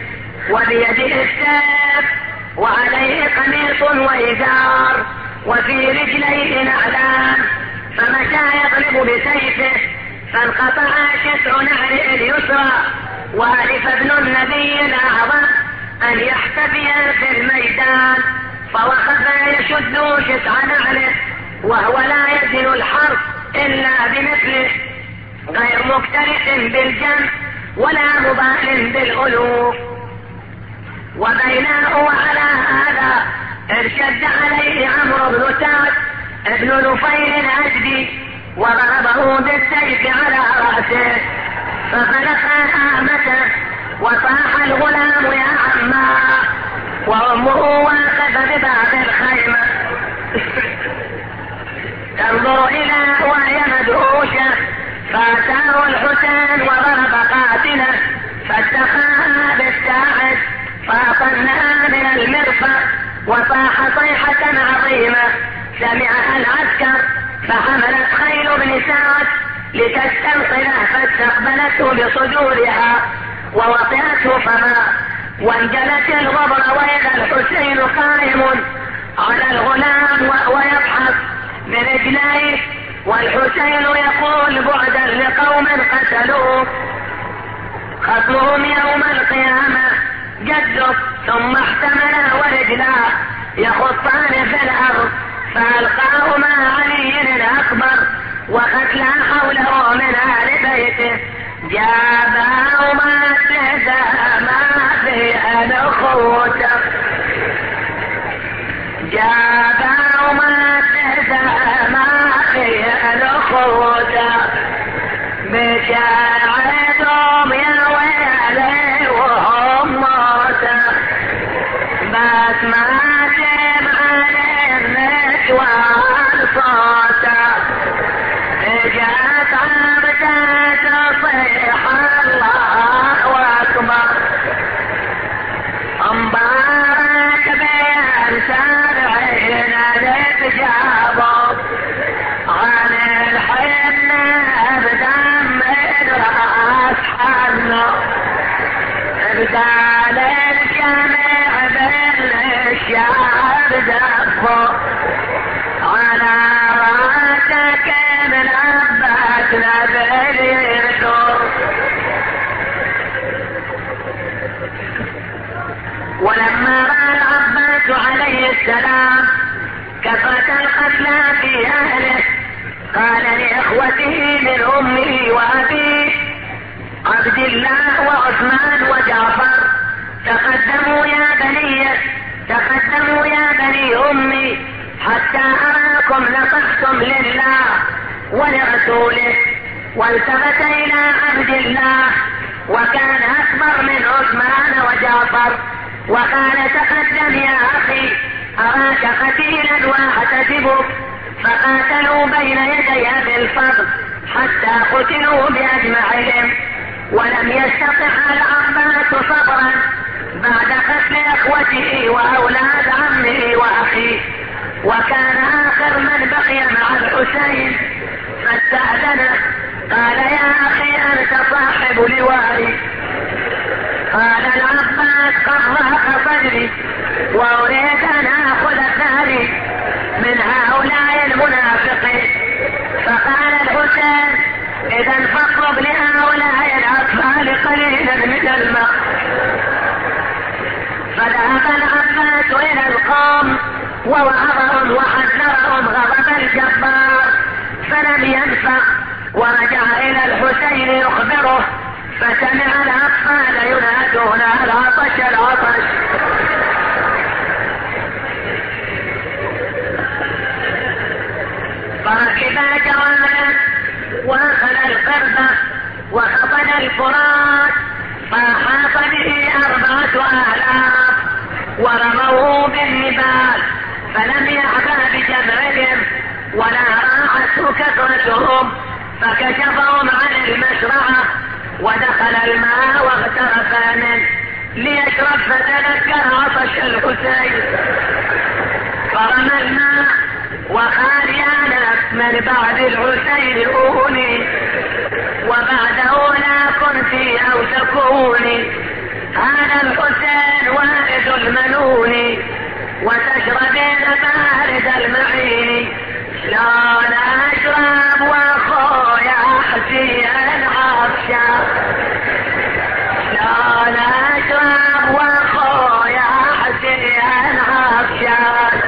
وبيده السيف وعليه قميص وإزار وفي رجليه نعلان، فمشى يضرب بسيفه فانقطع شسع نعله اليسرى. وألف ابن النبي الأعظم أن يحتفي في الميدان، فوقف يشد شسع نعله وهو لا يزن الحرب إلا بمثله، غير مكترث بالجمع ولا مبال بالألوف. وبينه على هذا ارشد عليه عمرو بن سعد ابن نفيل الأجدي وضربه بالسيف على رأسه ففلق هامته وصاح الغلام يا عما، وأمه واقفة بباب الخيمة تنظر إلى وهي مدهوشة، فأتاه الحسين وضرب قاتله فاتخاها بالساعد فأطنها من المرفق وصاح صيحة عظيمة سمعها العسكر، فحملت خيل بن سعد لتستنقله فاستقبلته بصدورها ووطئته فما، وانجلت الغبر وإذا الحسين قائم على الغلام وهو يضحك برجليه، والحسين يقول بعدا لقوم قتلوه خصمهم يوم القيامة جده، ثم احتمله ورجلاه يخطان في الأرض فألقاه مع علي الأكبر وقتلى حوله من آل بيته، جابه ما تهدى ما في الأخوته، جابه ما تهدى ما في الأخوته، بشاعدهم يا ويلي وهم موته، بس ما تبعن النسوان صوته، اجت عبده تصيح الله اكبر، مبارك بين سبعين نتجابوا عن الحنة بدم الراس حنه، بدال الجميع بالشعب دفوا على راسك من عباسنا باليسر. ولما رأى العباس عليه السلام كثرة القتلى في أهله قال لإخوته من أمه وأبيه عبد الله وعثمان وجعفر تقدموا يا بني أمي حتى أراكم نصحتم لله ولرسوله. والتفت إلى عبد الله وكان أكبر من عثمان وجعفر وقال تقدم يا أخي أراك قتيلا وأحتسبك، فقاتلوا بين يدي أبي الفضل حتى قتلوا بأجمعهم. ولم يستطع العباس صبرا بعد قتل اخوته واولاد عمه واخيه، وكان اخر من بقي مع الحسين فاستأذنه قال يا اخي انت صاحب لوائي. قال العباس قد ضاق صدري واريد ان اخذ ثاري من هؤلاء المنافقين. فقال الحسين اذا فاطلب لهؤلاء الاطفال قليلا من الماء. فذهب العباس الى القوم ووعظهم وحذرهم غضب الجبار فلم ينفع، ورجع الى الحسين يخبره فسمع الاطفال ينادون العطش العطش. فركب جوالا واخذ القربة وخطن الفرات فاحاط به 4000 ورموه بالنبال فلم يعبأ بجمعهم ولا راعته كثرتهم، فكشفهم عن المشرعة ودخل الماء واغترف منه ليشرب فتذكر عطش الحسين فرمى الماء وقال يا ناس من بعد الحسين أوني وبعده لا كنتي أو تكوني. هذا الحسين والد المنون وتشربين بارد المعين، شلون اشرب واخويا حسين عطشان، شلون اشرب واخويا حسين عطشان،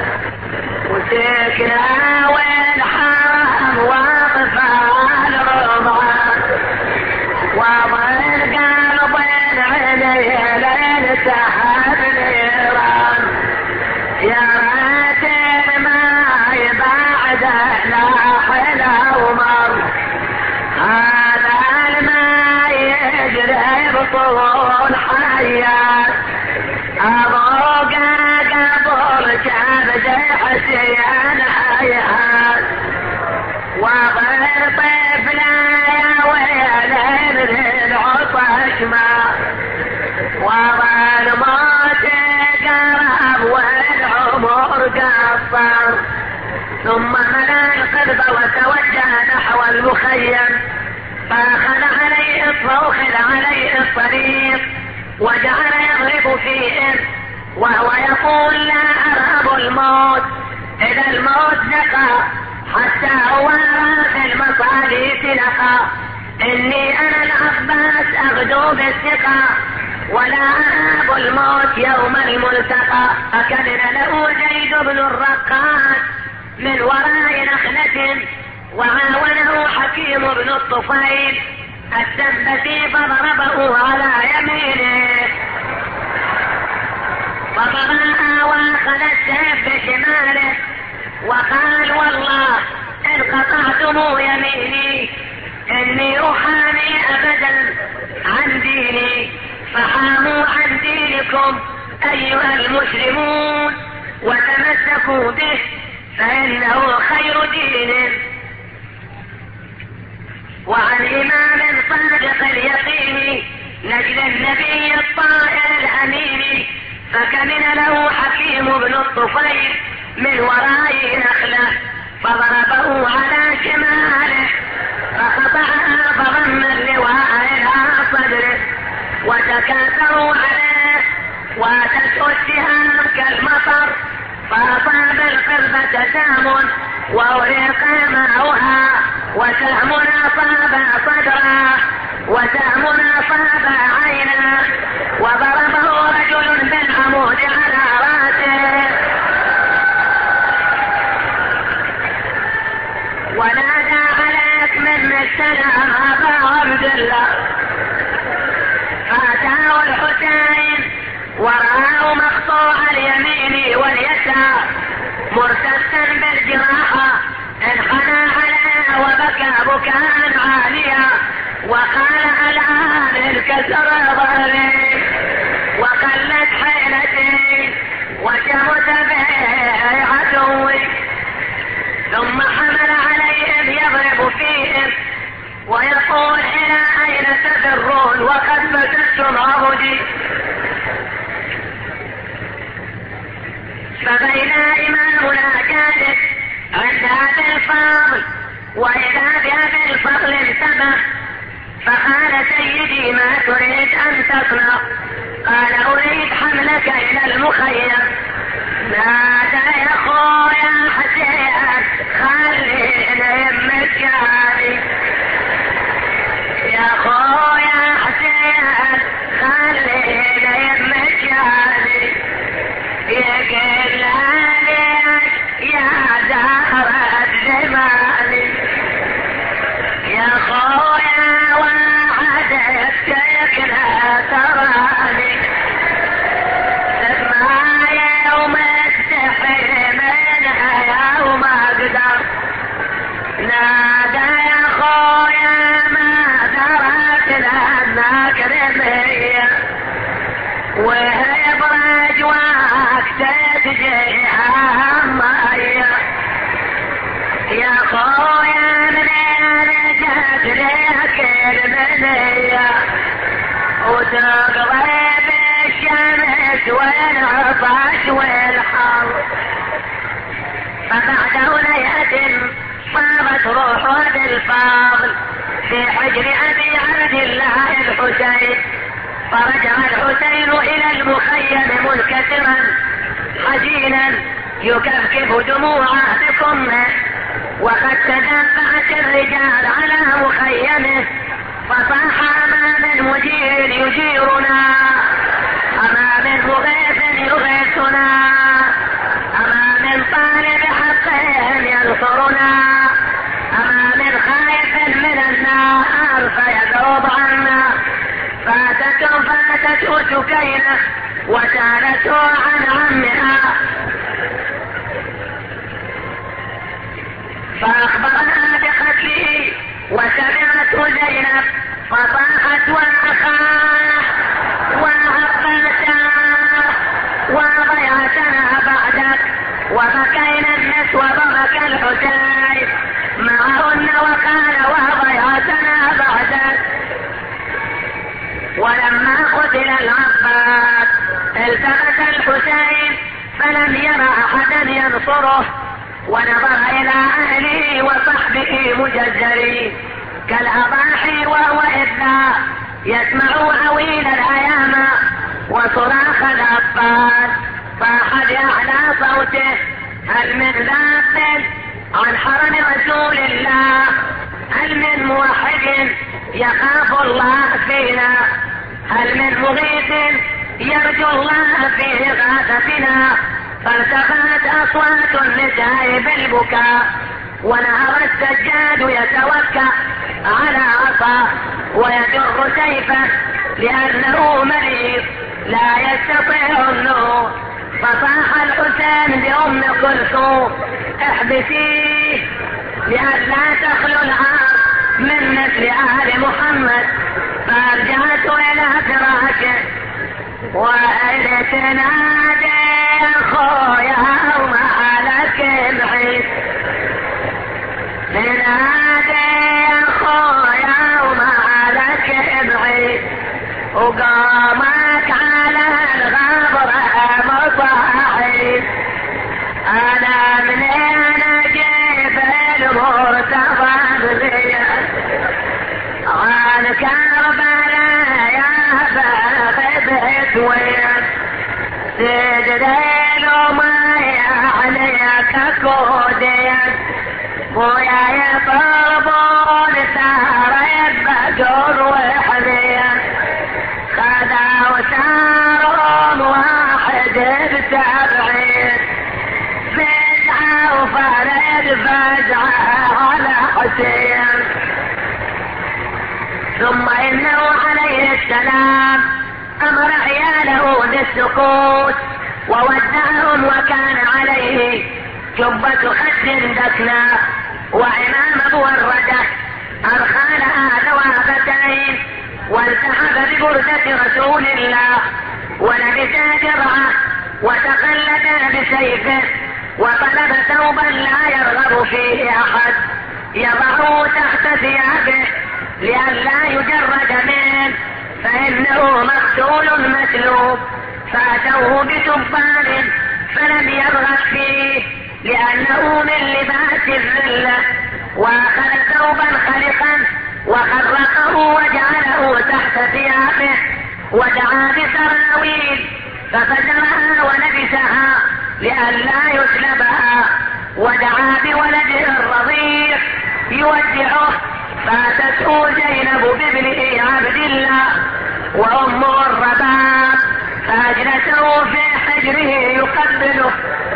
وسكنه والحرم واقفه على الرضعان، وظل قلب العلي لين سحب نيران، يا ريت الماي بعده لاح الأومر، هذا الماي يجري بطول حيات، أبوك قبل كبد حسين حيات، وظل طفله يا ويل من العطش ما، وظل موت قرب والعمر قصر، ثم ملا القرب وتوجه نحو المخيم، فأخذ عليه الطريق وجعل يضرب فيهم وهو يقول لا أرهب الموت، إذا الموت لقى حتى هو في المصالح لقى، إني أنا العباس أغدو بالثقة ولا أرهب الموت يوم الملتقى. فكمن له زيد بن الرقاص من وراء نخلة، وعاونه حكيم بن الطفيل السنبتي فضربه على يمينه، فضربها واخذ السيف بشماله وقال والله ان قطعتم يميني اني احامي ابدا عن ديني، فحاموا عن دينكم ايها المسلمون وتمسكوا به فانه خير دين. وعن امام صادق اليقين نجل النبي الطاهر الامين، فكمن له حكيم بن الطفيل من وراء نخله، فضربه على شماله فقطعها فضم اللواء الى صدره، وتكاثروا عليه واتته السهام كالمطر، فاصاب القربة سهم واغرق ماؤها، وسهم اصاب صدره وسهم اصاب عينه، وضربه رجل بالعمود على راسه ونادى عليك من السلام ابا عبد الله، فاتاه الحسين ورآه مقطوع اليمين واليسار مرتدا بالجراحة، انحنى عليه وبكى بكاء عاليا وقال الآن انكسر ظهري وقلت حيلتي وشمت به عدوي، ثم حمل عليهم يضرب فيهم ويقول إلى أين تفرون وقد مسستم عهدي. فبين إمامنا جالس عند أبي الفضل وإذا بأبي الفضل انتبه، فقال سيدي ما تريد أن تصنع؟ قال أريد حملك إلى المخيم. نادى يا خويا حسين خليني مكاني، يا خويا حسين خليني مكاني، يقول عليك يا زهرة زماني، يا خويا وعدتك لا تراني، ما يوم استحي منها يوم اقدر، نادى يا خويا ما درت لانك رمية وهي برجواك تتجيها مية، يا خويا منين جات لك المنية وتقضي بالشمس والعطش والحر. فبعد ولية صارت روح ذي الفاضل في حجر أبي عبد الله الحسين، فرجع الحسين إلى المخيم منكسرا حزينا يكفكف دموعه بكمه، وقد تدفعت الرجال على مخيمه فصاح: أما من مجير يجيرنا، أما من مغيث يغيثنا، أما من طالب حق ينصرنا، أما من خائف من النار فيذوب عنا. فاتته سكينة وسالته عن عمها فأخبرها بقتله، وسمعته زينب فصاحت: وأخاه وعبدته وضيعتنا بعدك. وبكينا النسوة وبكى الحسين معهن وقال: وضيعتنا بعدك. ولما قتل العباس التفت الحسين فلم ير أحدا ينصره، ونظر إلى أهله وصحبه مجزرين كالأضاحي وهو إذا يسمع عويل الأيام وصراخ الأطفال. صاح بأعلى صوته: هل من ذاب عن حرم رسول الله؟ هل من موحد يخاف الله فينا؟ هل من مغيث يرجو الله في إغاثتنا؟ فارتفعت أصوات النساء بالبكاء، ونهر السجاد يتوكأ على عصا ويجر سيفه لأنه مريض لا يستطيع النور. فصاح الحسين بأم كلثوم: احبسيه لئلا تخلو العار من مثل آل محمد. فارجعت إلى فراشه وإذ تنادي: أخويا وما لك العيد، تنادي أخويا وما لك العيد، وقامك على الغبرة مصاعد. أنا منين أجيب المرتضى بزيد عن كربلاء يا باغي وين تدري ما يعني كودين ويا يطلبون سهرة بدر وحنين خذا وسارهم واحد ب70 فزعة وفرد فزعة على حسين. ثم إنه عليه السلام أمر عياله بالسكوت وودعهم، وكان عليه جبة خد دكنا وعمامة وردة أرخى لها ثوابتين، والتحف ببردة رسول الله ولبسا درعه وتقلدا بسيفه، وطلب ثوبا لا يرغب فيه أحد يضعه تحت ثيابه لئلا يجرد منه فإنه مقتول مسلوب. فأتوه بتبان فلم يرغب فيه لأنه من لباس الذلة، وأخذ ثوبا خلقا وخرقه وجعله تحت ثيابه، ودعا بسراويل ففجرها ولبسها لئلا يسلبها، ودعا بولده الرضيع يودعه، فاتته زينب بابنه عبد الله وامه الرباب فاجلسه في حجره يقبله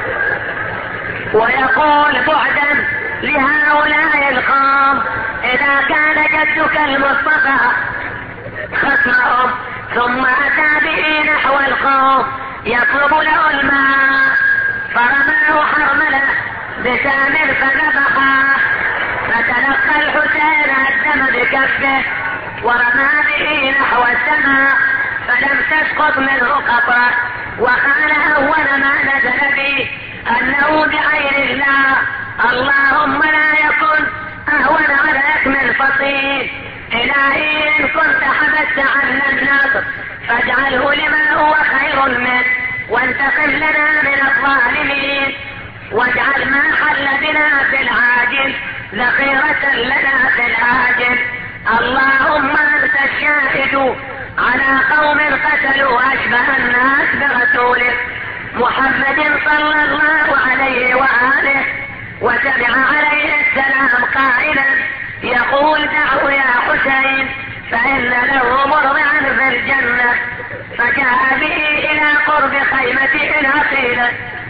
ويقول بعدا لهؤلاء القوم: اذا كان جدك المصطفى خصمهم. ثم اتى به نحو القوم يطلب له الماء، فرماه حرمله بسام فذبحه، فتلقى الحسين الدم بكفه ورمى به نحو السماء فلم تسقط منه قطرة، وقال: أول ما نزل بي أنه بعين الله، اللهم لا يكن أهون عليك من فصيل. إلهي إن كنت حبست عنا النصر فاجعله لما هو خير منه، وانتقم لنا من الظالمين، واجعل ما حل بنا في العاجل ذخيرة لنا في الآجل. اللهم أنت الشاهد على قوم قتلوا أشبه الناس برسوله محمد صلى الله عليه وآله، وتبع عليه السلام قائلا يقول دعوا يا حسين فإن له مرضعا في الجنة. فجاء به إلى قرب خيمة العقيلة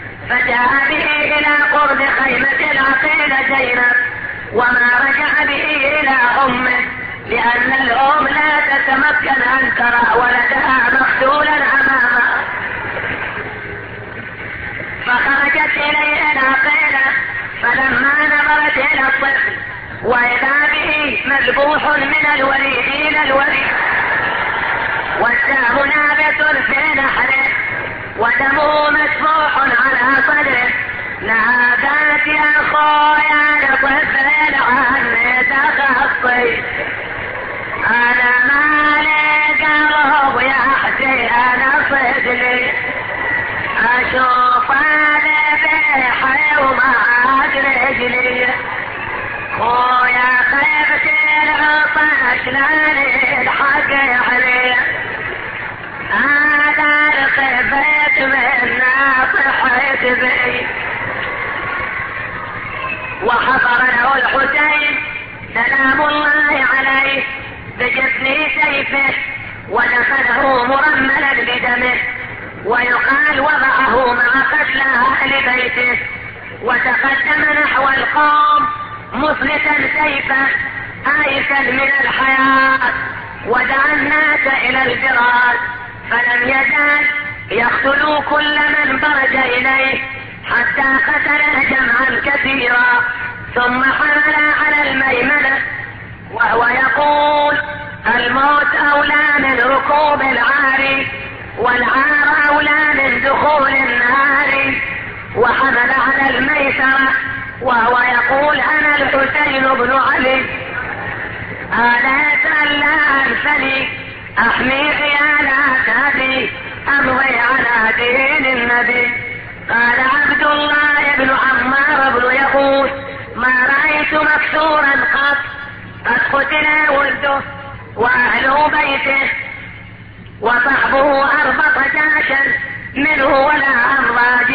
زينب، وما رجع به إلى أمه، لأن الأم لا تتمكن أن ترى ولدها مقتولا أمامها. فخرجت إليه العقيلة، فلما نظرت إلى الطفل وإذا به مذبوح من الوريد إلى الوريد، والسهم نابت في نحره، ودمه مسفوح على صدره، نادت يا خويا لطفل عني تخصي، أنا مالي قلب يحزي أنا صدري، أشوف ذبيحي وما أدري رجلي، خويا خيبت العطش لاني الحق علي، هذا الخفت من صحيت بي. وحضر له الحسين سلام الله عليه بجفن سيفه، ودفنه مرملا بدمه، ويقال وضعه مع قتل أهل بيته، وتقدم نحو القوم مصلتا سيفه آيسا من الحياة، ودعا الناس إلى الفراش، فلم يزال يقتل كل من برج إليه حتى قتل جمعا كثيرا، ثم حمل على الميمنة وهو يقول الموت أولى من ركوب العار، والعار أولى من دخول النار، وحمل على الميسرة وهو يقول أنا الحسين بن علي، ألا تألى أنفني أحمي عيالات أبي أمضي على دين النبي. قال عبد الله بن عمار بن يقول ما رأيت مكسورا قط، قد قتل ولده وأهل بيته وصحبه أربط جاشا منه، ولا أمضى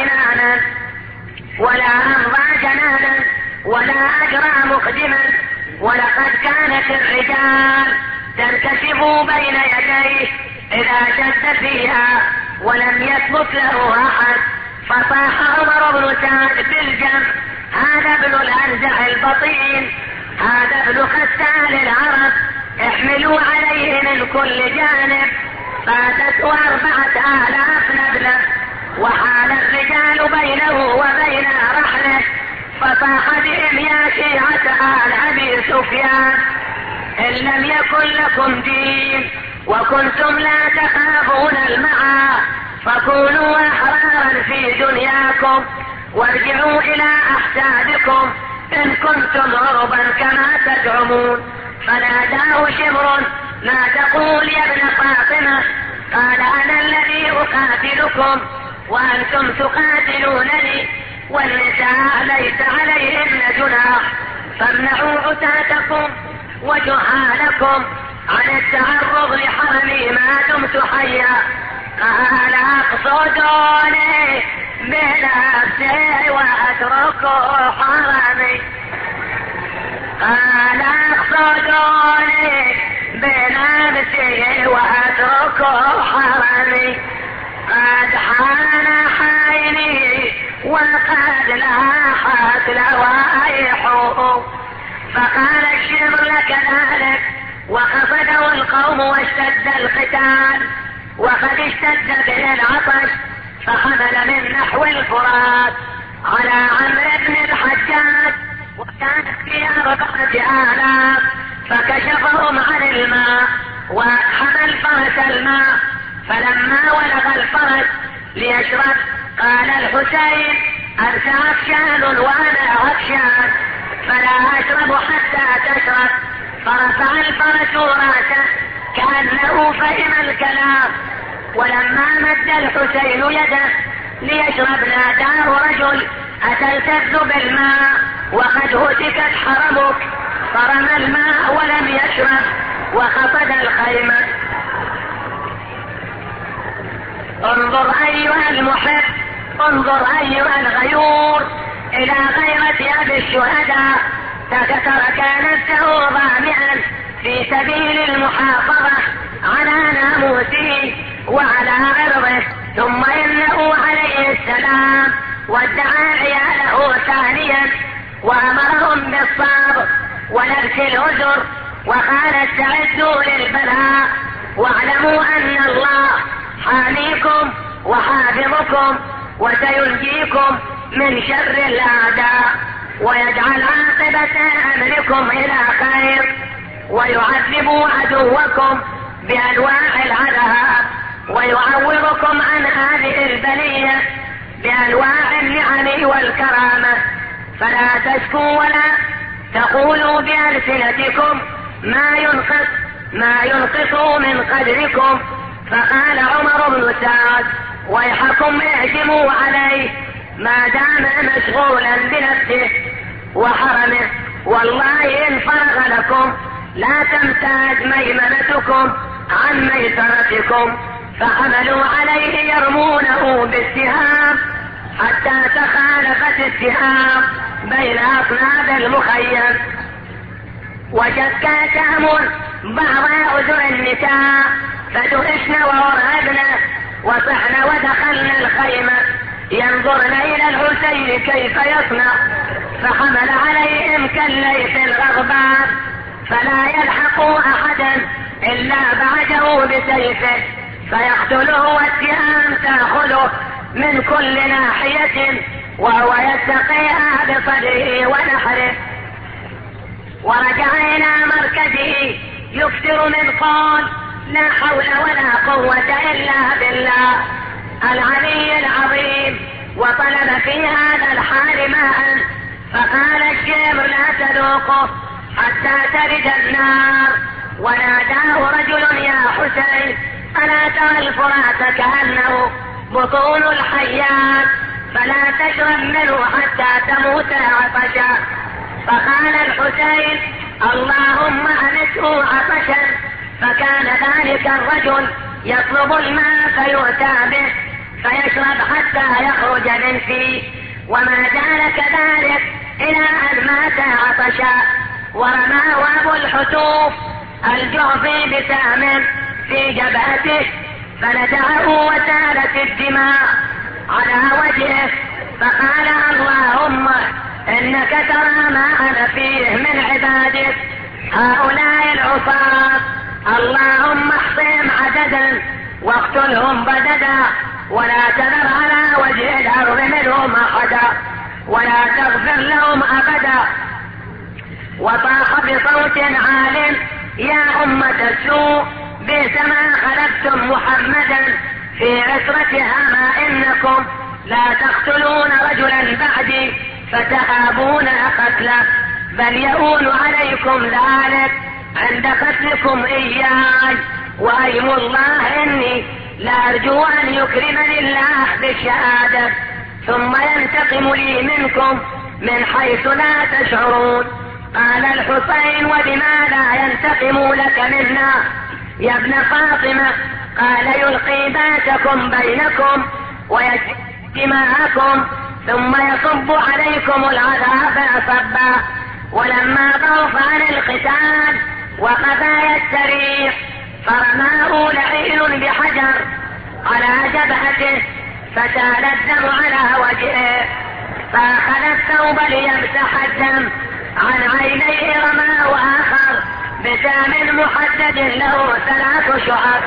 جنانا ولا أجرى مقدما، ولقد كانت الرجال تنكشف بين يديه إذا شد فيها ولم يثبت له أحد. فصاح عمر بن سعد بالجمع هذا ابن الأنزع البطين، هذا ابن خسال العرب، احملوا عليه من كل جانب. فاتته 4000 نبلة، وحال الرجال بينه وبين رحله، فصاح بهم يا شيعة آل أبي سفيان إن لم يكن لكم دين وكنتم لا تخافون المعا، فكونوا أحرارا في دنياكم وارجعوا إلى أحسابكم إن كنتم غربا كما تزعمون. فناداه شمر ما تقول يا ابن فاطمة؟ قال أنا الذي أقاتلكم وأنتم تقاتلونني، والنساء ليس عليهن جناح، فامنعوا عتاتكم وجهالكم عن التعرض لحرمي ما دمت حيا. قال اقصدوني بنفسي واتركوا حرمي، قال اقصدوني بنفسي واتركوا حرمي، قد حان حيني وقد لاحت لوائحه. فقال الشمر لك ذلك، وقصده القوم واشتد القتال، وقد اشتد به العطش، فحمل من نحو الفرات على عمرو بن الحجاج، وكانت في 4000، فكشفهم عن الماء وحمل فرس الماء. فلما ولغ الفرس ليشرب قال الحسين أنت عطشان وأنا عطشان، فلا أشرب حتى تشرب. فرفع الفرس راسه كأنه فهم الكلام، ولما مد الحسين يده ليشرب ناداه رجل أتلتذ بالماء وقد هتكت حرمك، فرمى الماء ولم يشرب وخفض الخيمة. انظر أيها المحب، انظر أيها الغيور إلى غيرة أبي الشهداء، ترك نفسه ضامعا في سبيل المحافظة على ناموسه وعلى عرضه، ثم إنه عليه السلام وادعى عياله ثانيا وأمرهم بالصبر ولبس العذر، وقال استعدوا للبلاء واعلموا أن الله حاميكم وحافظكم وسينجيكم من شر الأعداء ويجعل عاقبة أمركم إلى خير ويعذب عدوكم بأنواع العذاب ويعوضكم عن هذه البلية بأنواع النعم والكرامة، فلا تشكوا ولا تقولوا بألسنتكم ما ينقص من قدركم. فقال عمر بن سعد ويحكم اهجموا عليه ما دام مشغولا بنفسه وحرمه، والله إن فرغ لكم لا تمتاز ميمنتكم عن ميسرتكم. فحملوا عليه يرمونه بالسهام حتى تخالفت السهام بين أصناب المخيم، وشك سهم بعض أذر النساء فدهشن وارهبن وصحن ودخلن الخيمة ينظرن إلى الحسين كيف يصنع، فحمل عليهم كالليث الغضبان فلا يلحقوا أحدا إلا بعده بسيفه فيقتله والسهام تأخذه من كل ناحية وهو يتقيها بصدره ونحره. ورجع إلى مركزه يكثر من قول لا حول ولا قوة إلا بالله العلي العظيم، وطلب في هذا الحال ماء فقال الشيب لا تذوقه حتى ترد النار. وناداه رجل يا حسين ألا ترى الفرات كأنه بطون الحيات فلا تشرب منه حتى تموت عطشا. فقال الحسين اللهم أنسه عطشا، فكان ذلك الرجل يطلب الماء فيؤتى به فيشرب حتى يخرج من فيه، وما زال كذلك إلى أن مات عطشا. ورماه أبو الحتوف الجعفي بسهم في جبهته فنزعه وسالت الدماء على وجهه، فقال اللهم إنك ترى ما أنا فيه من عبادك هؤلاء العصاة، اللهم احصهم عددا واقتلهم بددا ولا تذر على وجه الأرض منهم أحدا ولا تغفر لهم أبدا. وطاح بصوت عال يا أمة السوء بئس ما خلفتم محمدا في عسرتها ما إنكم لا تقتلون رجلا بعدي فتهابون قتله، بل يهون عليكم ذلك عند قتلكم إياي، وأيم الله إني لأرجو أن يكرمني الله بالشهادة ثم ينتقم لي منكم من حيث لا تشعرون. قال الحسين وبما لا ينتقم لك منا يا ابن فاطمة؟ قال يلقي باسكم بينكم ويسفك دماءكم ثم يصب عليكم العذاب صبا. ولما ضعف عن القتال وقفا يستريح فرماه لعين بحجر على جبهته فسال الدم على وجهه، فأخذ الثوب ليمسح الدم عن عينيه رماه آخر بسام محدد له 3 شعب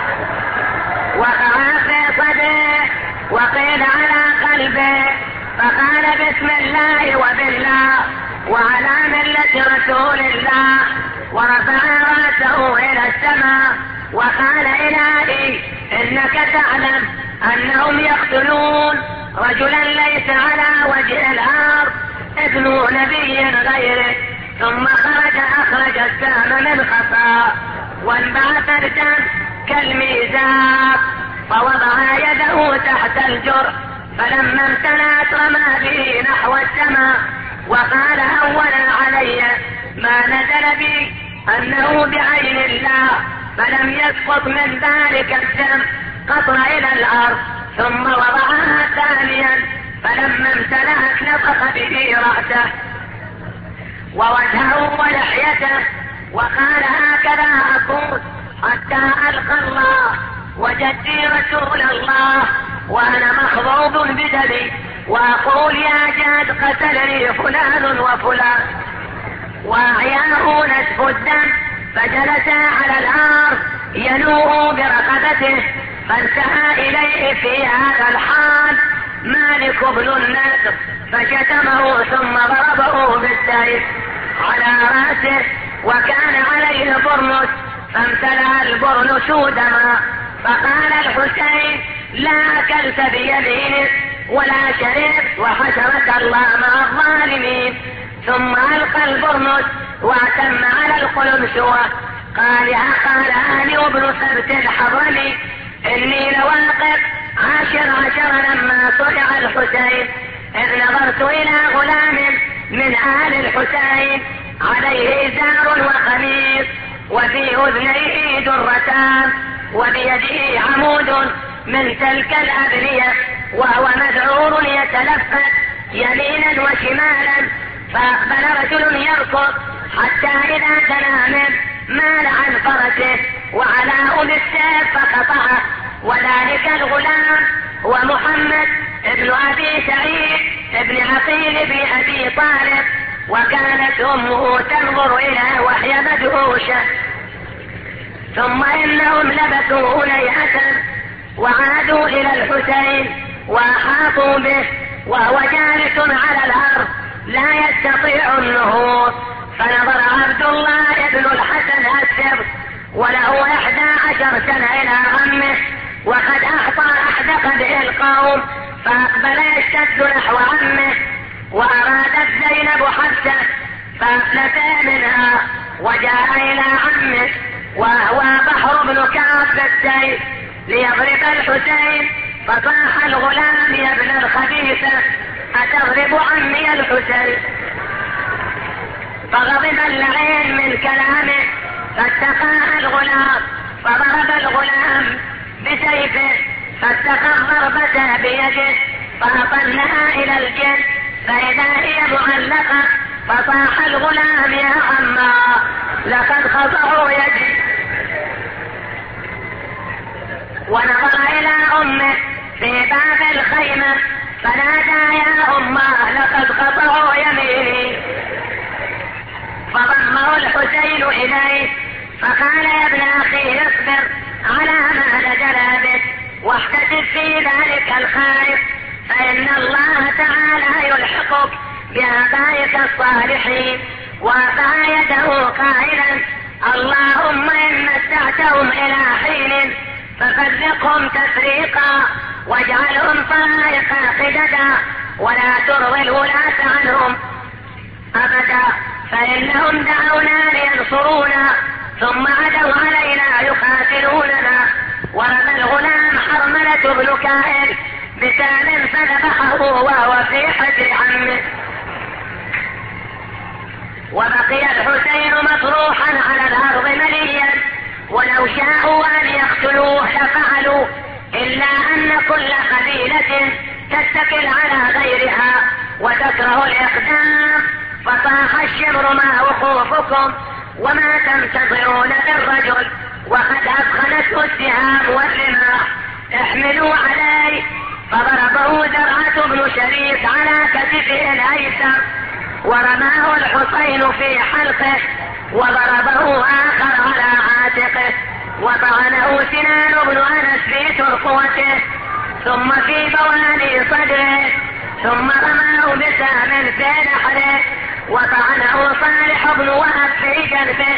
وقع في صدره وقيل على قلبه، فقال بسم الله وبالله وعلى ملة رسول الله، ورفع رأسه إلى السماء وقال إلهي إنك تعلم أنهم يقتلون رجلا ليس على وجه الأرض ابن نبي غيره. ثم أخرج السهم من خفاء وانبعث الدم كالميزاب فوضع يده تحت الجرح، فلما امتلأت رمى به نحو السماء وقال أولا علي ما نزل بي أنه بعين الله، فلم يسقط من ذلك الدم قطر إلى الأرض ثم وضعها ثانيا، فلما امتلأت نفخ به رأسه ووجهه ولحيته وقال: هكذا أقول حتى ألقى الله وجدي رسول الله وأنا مخضوب بدمي، وأقول: يا جاد قتلني فلان وفلان، وأعياه نسف الدم. فجلس على الأرض ينوء برقبته، فانتهى إليه في هذا الحال مالك بن النضر فشتمه ثم ضربه بالسيف على رأسه، وكان عليه برنس، فامتلأ البرنس دما. فقال الحسين: لا أكلت بيمينك ولا شربت، وحشرك الله مع الظالمين. ثم ألقى البرنس واعتم على القلمسوة. قال هانئ بن ثبت الحضرمي: إني لواقف 10 لما صنع الحسين، إذ نظرت إلى غلام من آل الحسين عليه إزار وقميص، وفي أذنيه درتان، وبيده عمود من تلك الأبنية، وهو مذعور يتلفت يمينا وشمالا. فأقبل رجل يركض حتى إذا تنام مال عن فرسه وعلاه بالسيف فقطعه، وذلك الغلام هو محمد ابن أبي سعيد ابن عقيل ابن أبي طالب، وكانت أمه تنظر إلى وهي مدهوشة. ثم إنهم لبثوا هنيئة وعادوا إلى الحسين وأحاطوا به وهو جالس على الأرض لا يستطيع النهوض. فنظر عبد الله بن الحسن السبط وله 11 سنة إلى عمه، وقد أحدق به القوم، فأقبل يشتد نحو عمه، وأرادت زينب حفصة فأفلتا منها وجاء إلى عمه وهو بحر بن كعب بالسيف ليضرب الحسين. فصاح الغلام: يا ابن الخبيثة أتضرب عمي الحسين؟ فغضب اللعين من كلامه، فاتقى الغلام فضرب الغلام بسيفه، فاتقى ضربته بيده فأطلها إلى الجن، فإذا هي معلقة. فصاح الغلام: يا عما لقد خطأوا يدي. ونظر إلى أمه في باب الخيمة فنادى: يا أمه لقد قطعوا يميني. فضمه الحسين إليه فقال: يا ابن أخي اصبر على ما نزل بك واحتسب في ذلك الخائف، فإن الله تعالى يلحقك بآبائك الصالحين. ورفع يده قائلا: اللهم إن متعتهم إلى حين ففرقهم تفريقا واجعلهم طرائق قددا، ولا ترضي الولاة عنهم أبدا، فإنهم دعونا لينصرونا ثم عدوا علينا يقاتلوننا. ورمى الغلام حرملة بن كائل بسهم فذبحه وهو في حجر عمه. وبقي الحسين مطروحا على الأرض مليا، ولو شاءوا أن يقتلوه لفعلوا، إلا أن كل قبيلة تتكل على غيرها وتكره الإقدام. فصاح الشمر: ما وقوفكم وما تنتظرون بالرجل وقد أثخنته السهام والرماح، احملوا عليه. فضربه زرعة بن شريك على كتفه الأيسر، ورماه الحسين في حلقه، وضربه آخر على عاتقه، وطعنه سنان بن أنس في ترقوته ثم في بواني صدره، ثم رماه بسهم في نحره، وطعنه صالح بن وهب في جنبه.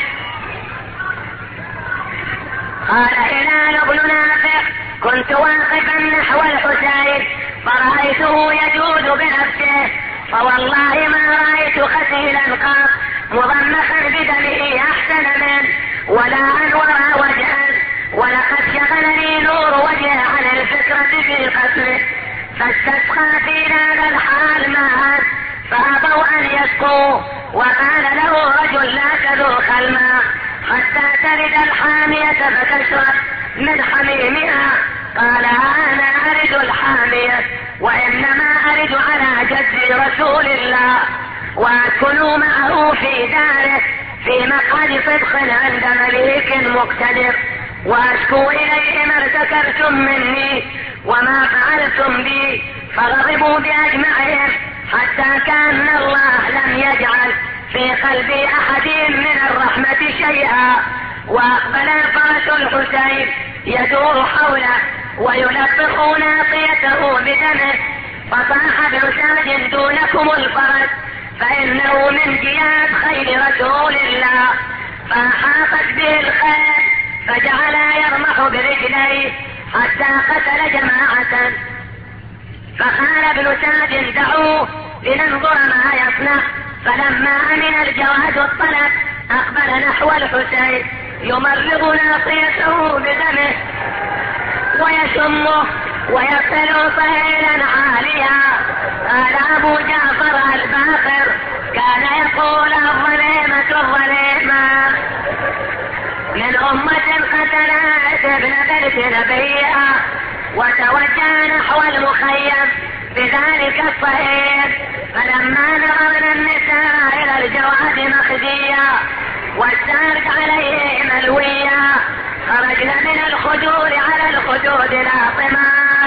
قال هلال بن نافع: كنت واقفا نحو الحسين فرأيته يجود بنفسه، فوالله ما رأيت قتيلا قط مضمخا بدمه أحسن منه ولا أنور وجها، ولقد شغلني نور وجهه عن الفكرة في قتله. فاستسقى في هذا الحال ماء فأبوا أن يسقوه، وقال له رجل: لا تذوق الماء حتى ترد الحامية فتشرب من حميمها. قال أنا أرد الحامية وإنما أرد على جد رسول الله وأكون معه في داره في مقعد صدق عند مليك مقتدر وأشكو إليه ما ارتكبتم مني وما فعلتم بي فغضبوا بأجمعهم حتى كأن الله لم يجعل في قلب أحد من الرحمة شيئا. وأقبل الفرس الحسين يدور حوله ويلفق ناصيته بدمه فصاح ابن سعد دونكم الفرس فإنه من جياد خيل رسول الله فأحاطت به الخيل فجعل يرمح برجليه حتى قتل جماعة. فقال ابن سعد دعوه لننظر ما يصنع. فلما أمن الجواد الطلب أقبل نحو الحسين يمرغ ناصيته بدمه ويشمه ويصل صهيلا عاليا. قال أبو جعفر الباقر كان يقول الظليمة الظليمة من أمة قتلت ابن بنت نبيها وتوجه نحو المخيم بذلك الصهيل. فلما نظرنا النساء إلى الجواد مخزيا والسارد عليه ملويا خرجنا من الخدود على الخدود لاطمات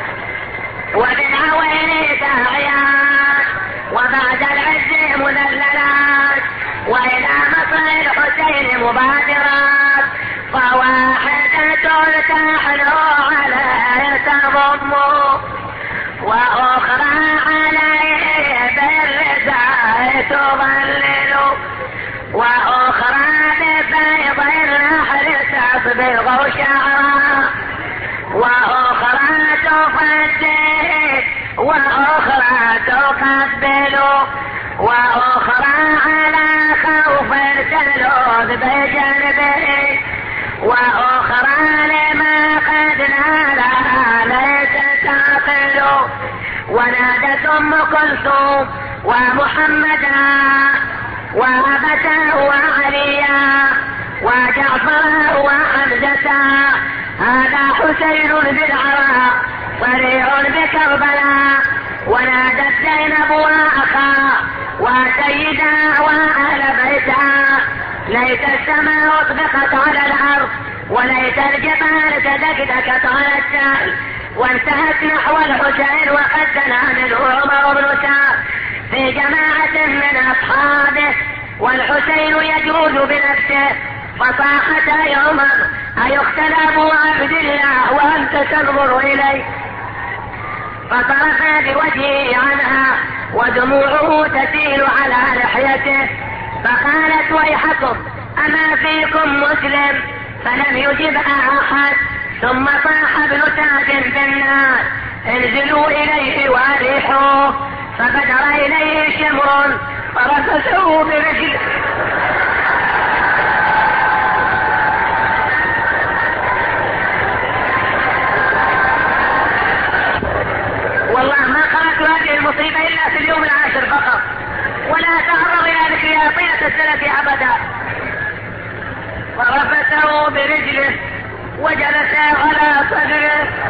وبالعوين داعيات وبعد العز مذللات وإلى مصر الحسين مبادرات فواحدة تحلو عليه تضم وأخرى عليه بالرداء تظلل وأخرى بفيض النحل تصبغ شعرا وأخرى تفدي وأخرى تقبل وأخرى على خوف تلوذ بجنبه وأخرى لما قد نالها ليس تعقل. ونادت أم كلثوم ومحمدا وأبتا وعليا وجعفر وحمزة هذا حسين بالعراء صريع بكربلاء. ونادت زينب وأخا وسيدا وأهل بيتها ليت السماء اطبقت على الأرض وليت الجبال تدكدكت على السائل. وانتهت نحو الحسين وقد دنا منه عمر بن سعد في جماعة من أصحابه والحسين يجود بنفسه فصاحت يا عمر أيقتل أبو عبد الله وأنت تنظر إليه؟ فصرف بوجهه عنها ودموعه تسيل على لحيته فقالت ويحكم أما فيكم مسلم؟ فلم يجبها أحد. ثم صاح ابن سعد بالناس انزلوا إليه واريحوه فبدر إليه شمر فرفسه برجله والله ما قرأت هذه المصيبة إلا في اليوم العاشر فقط ولا تعرض إلى ذكرها طيلة السنة أبدا. فرفسه برجله وجلس على صدره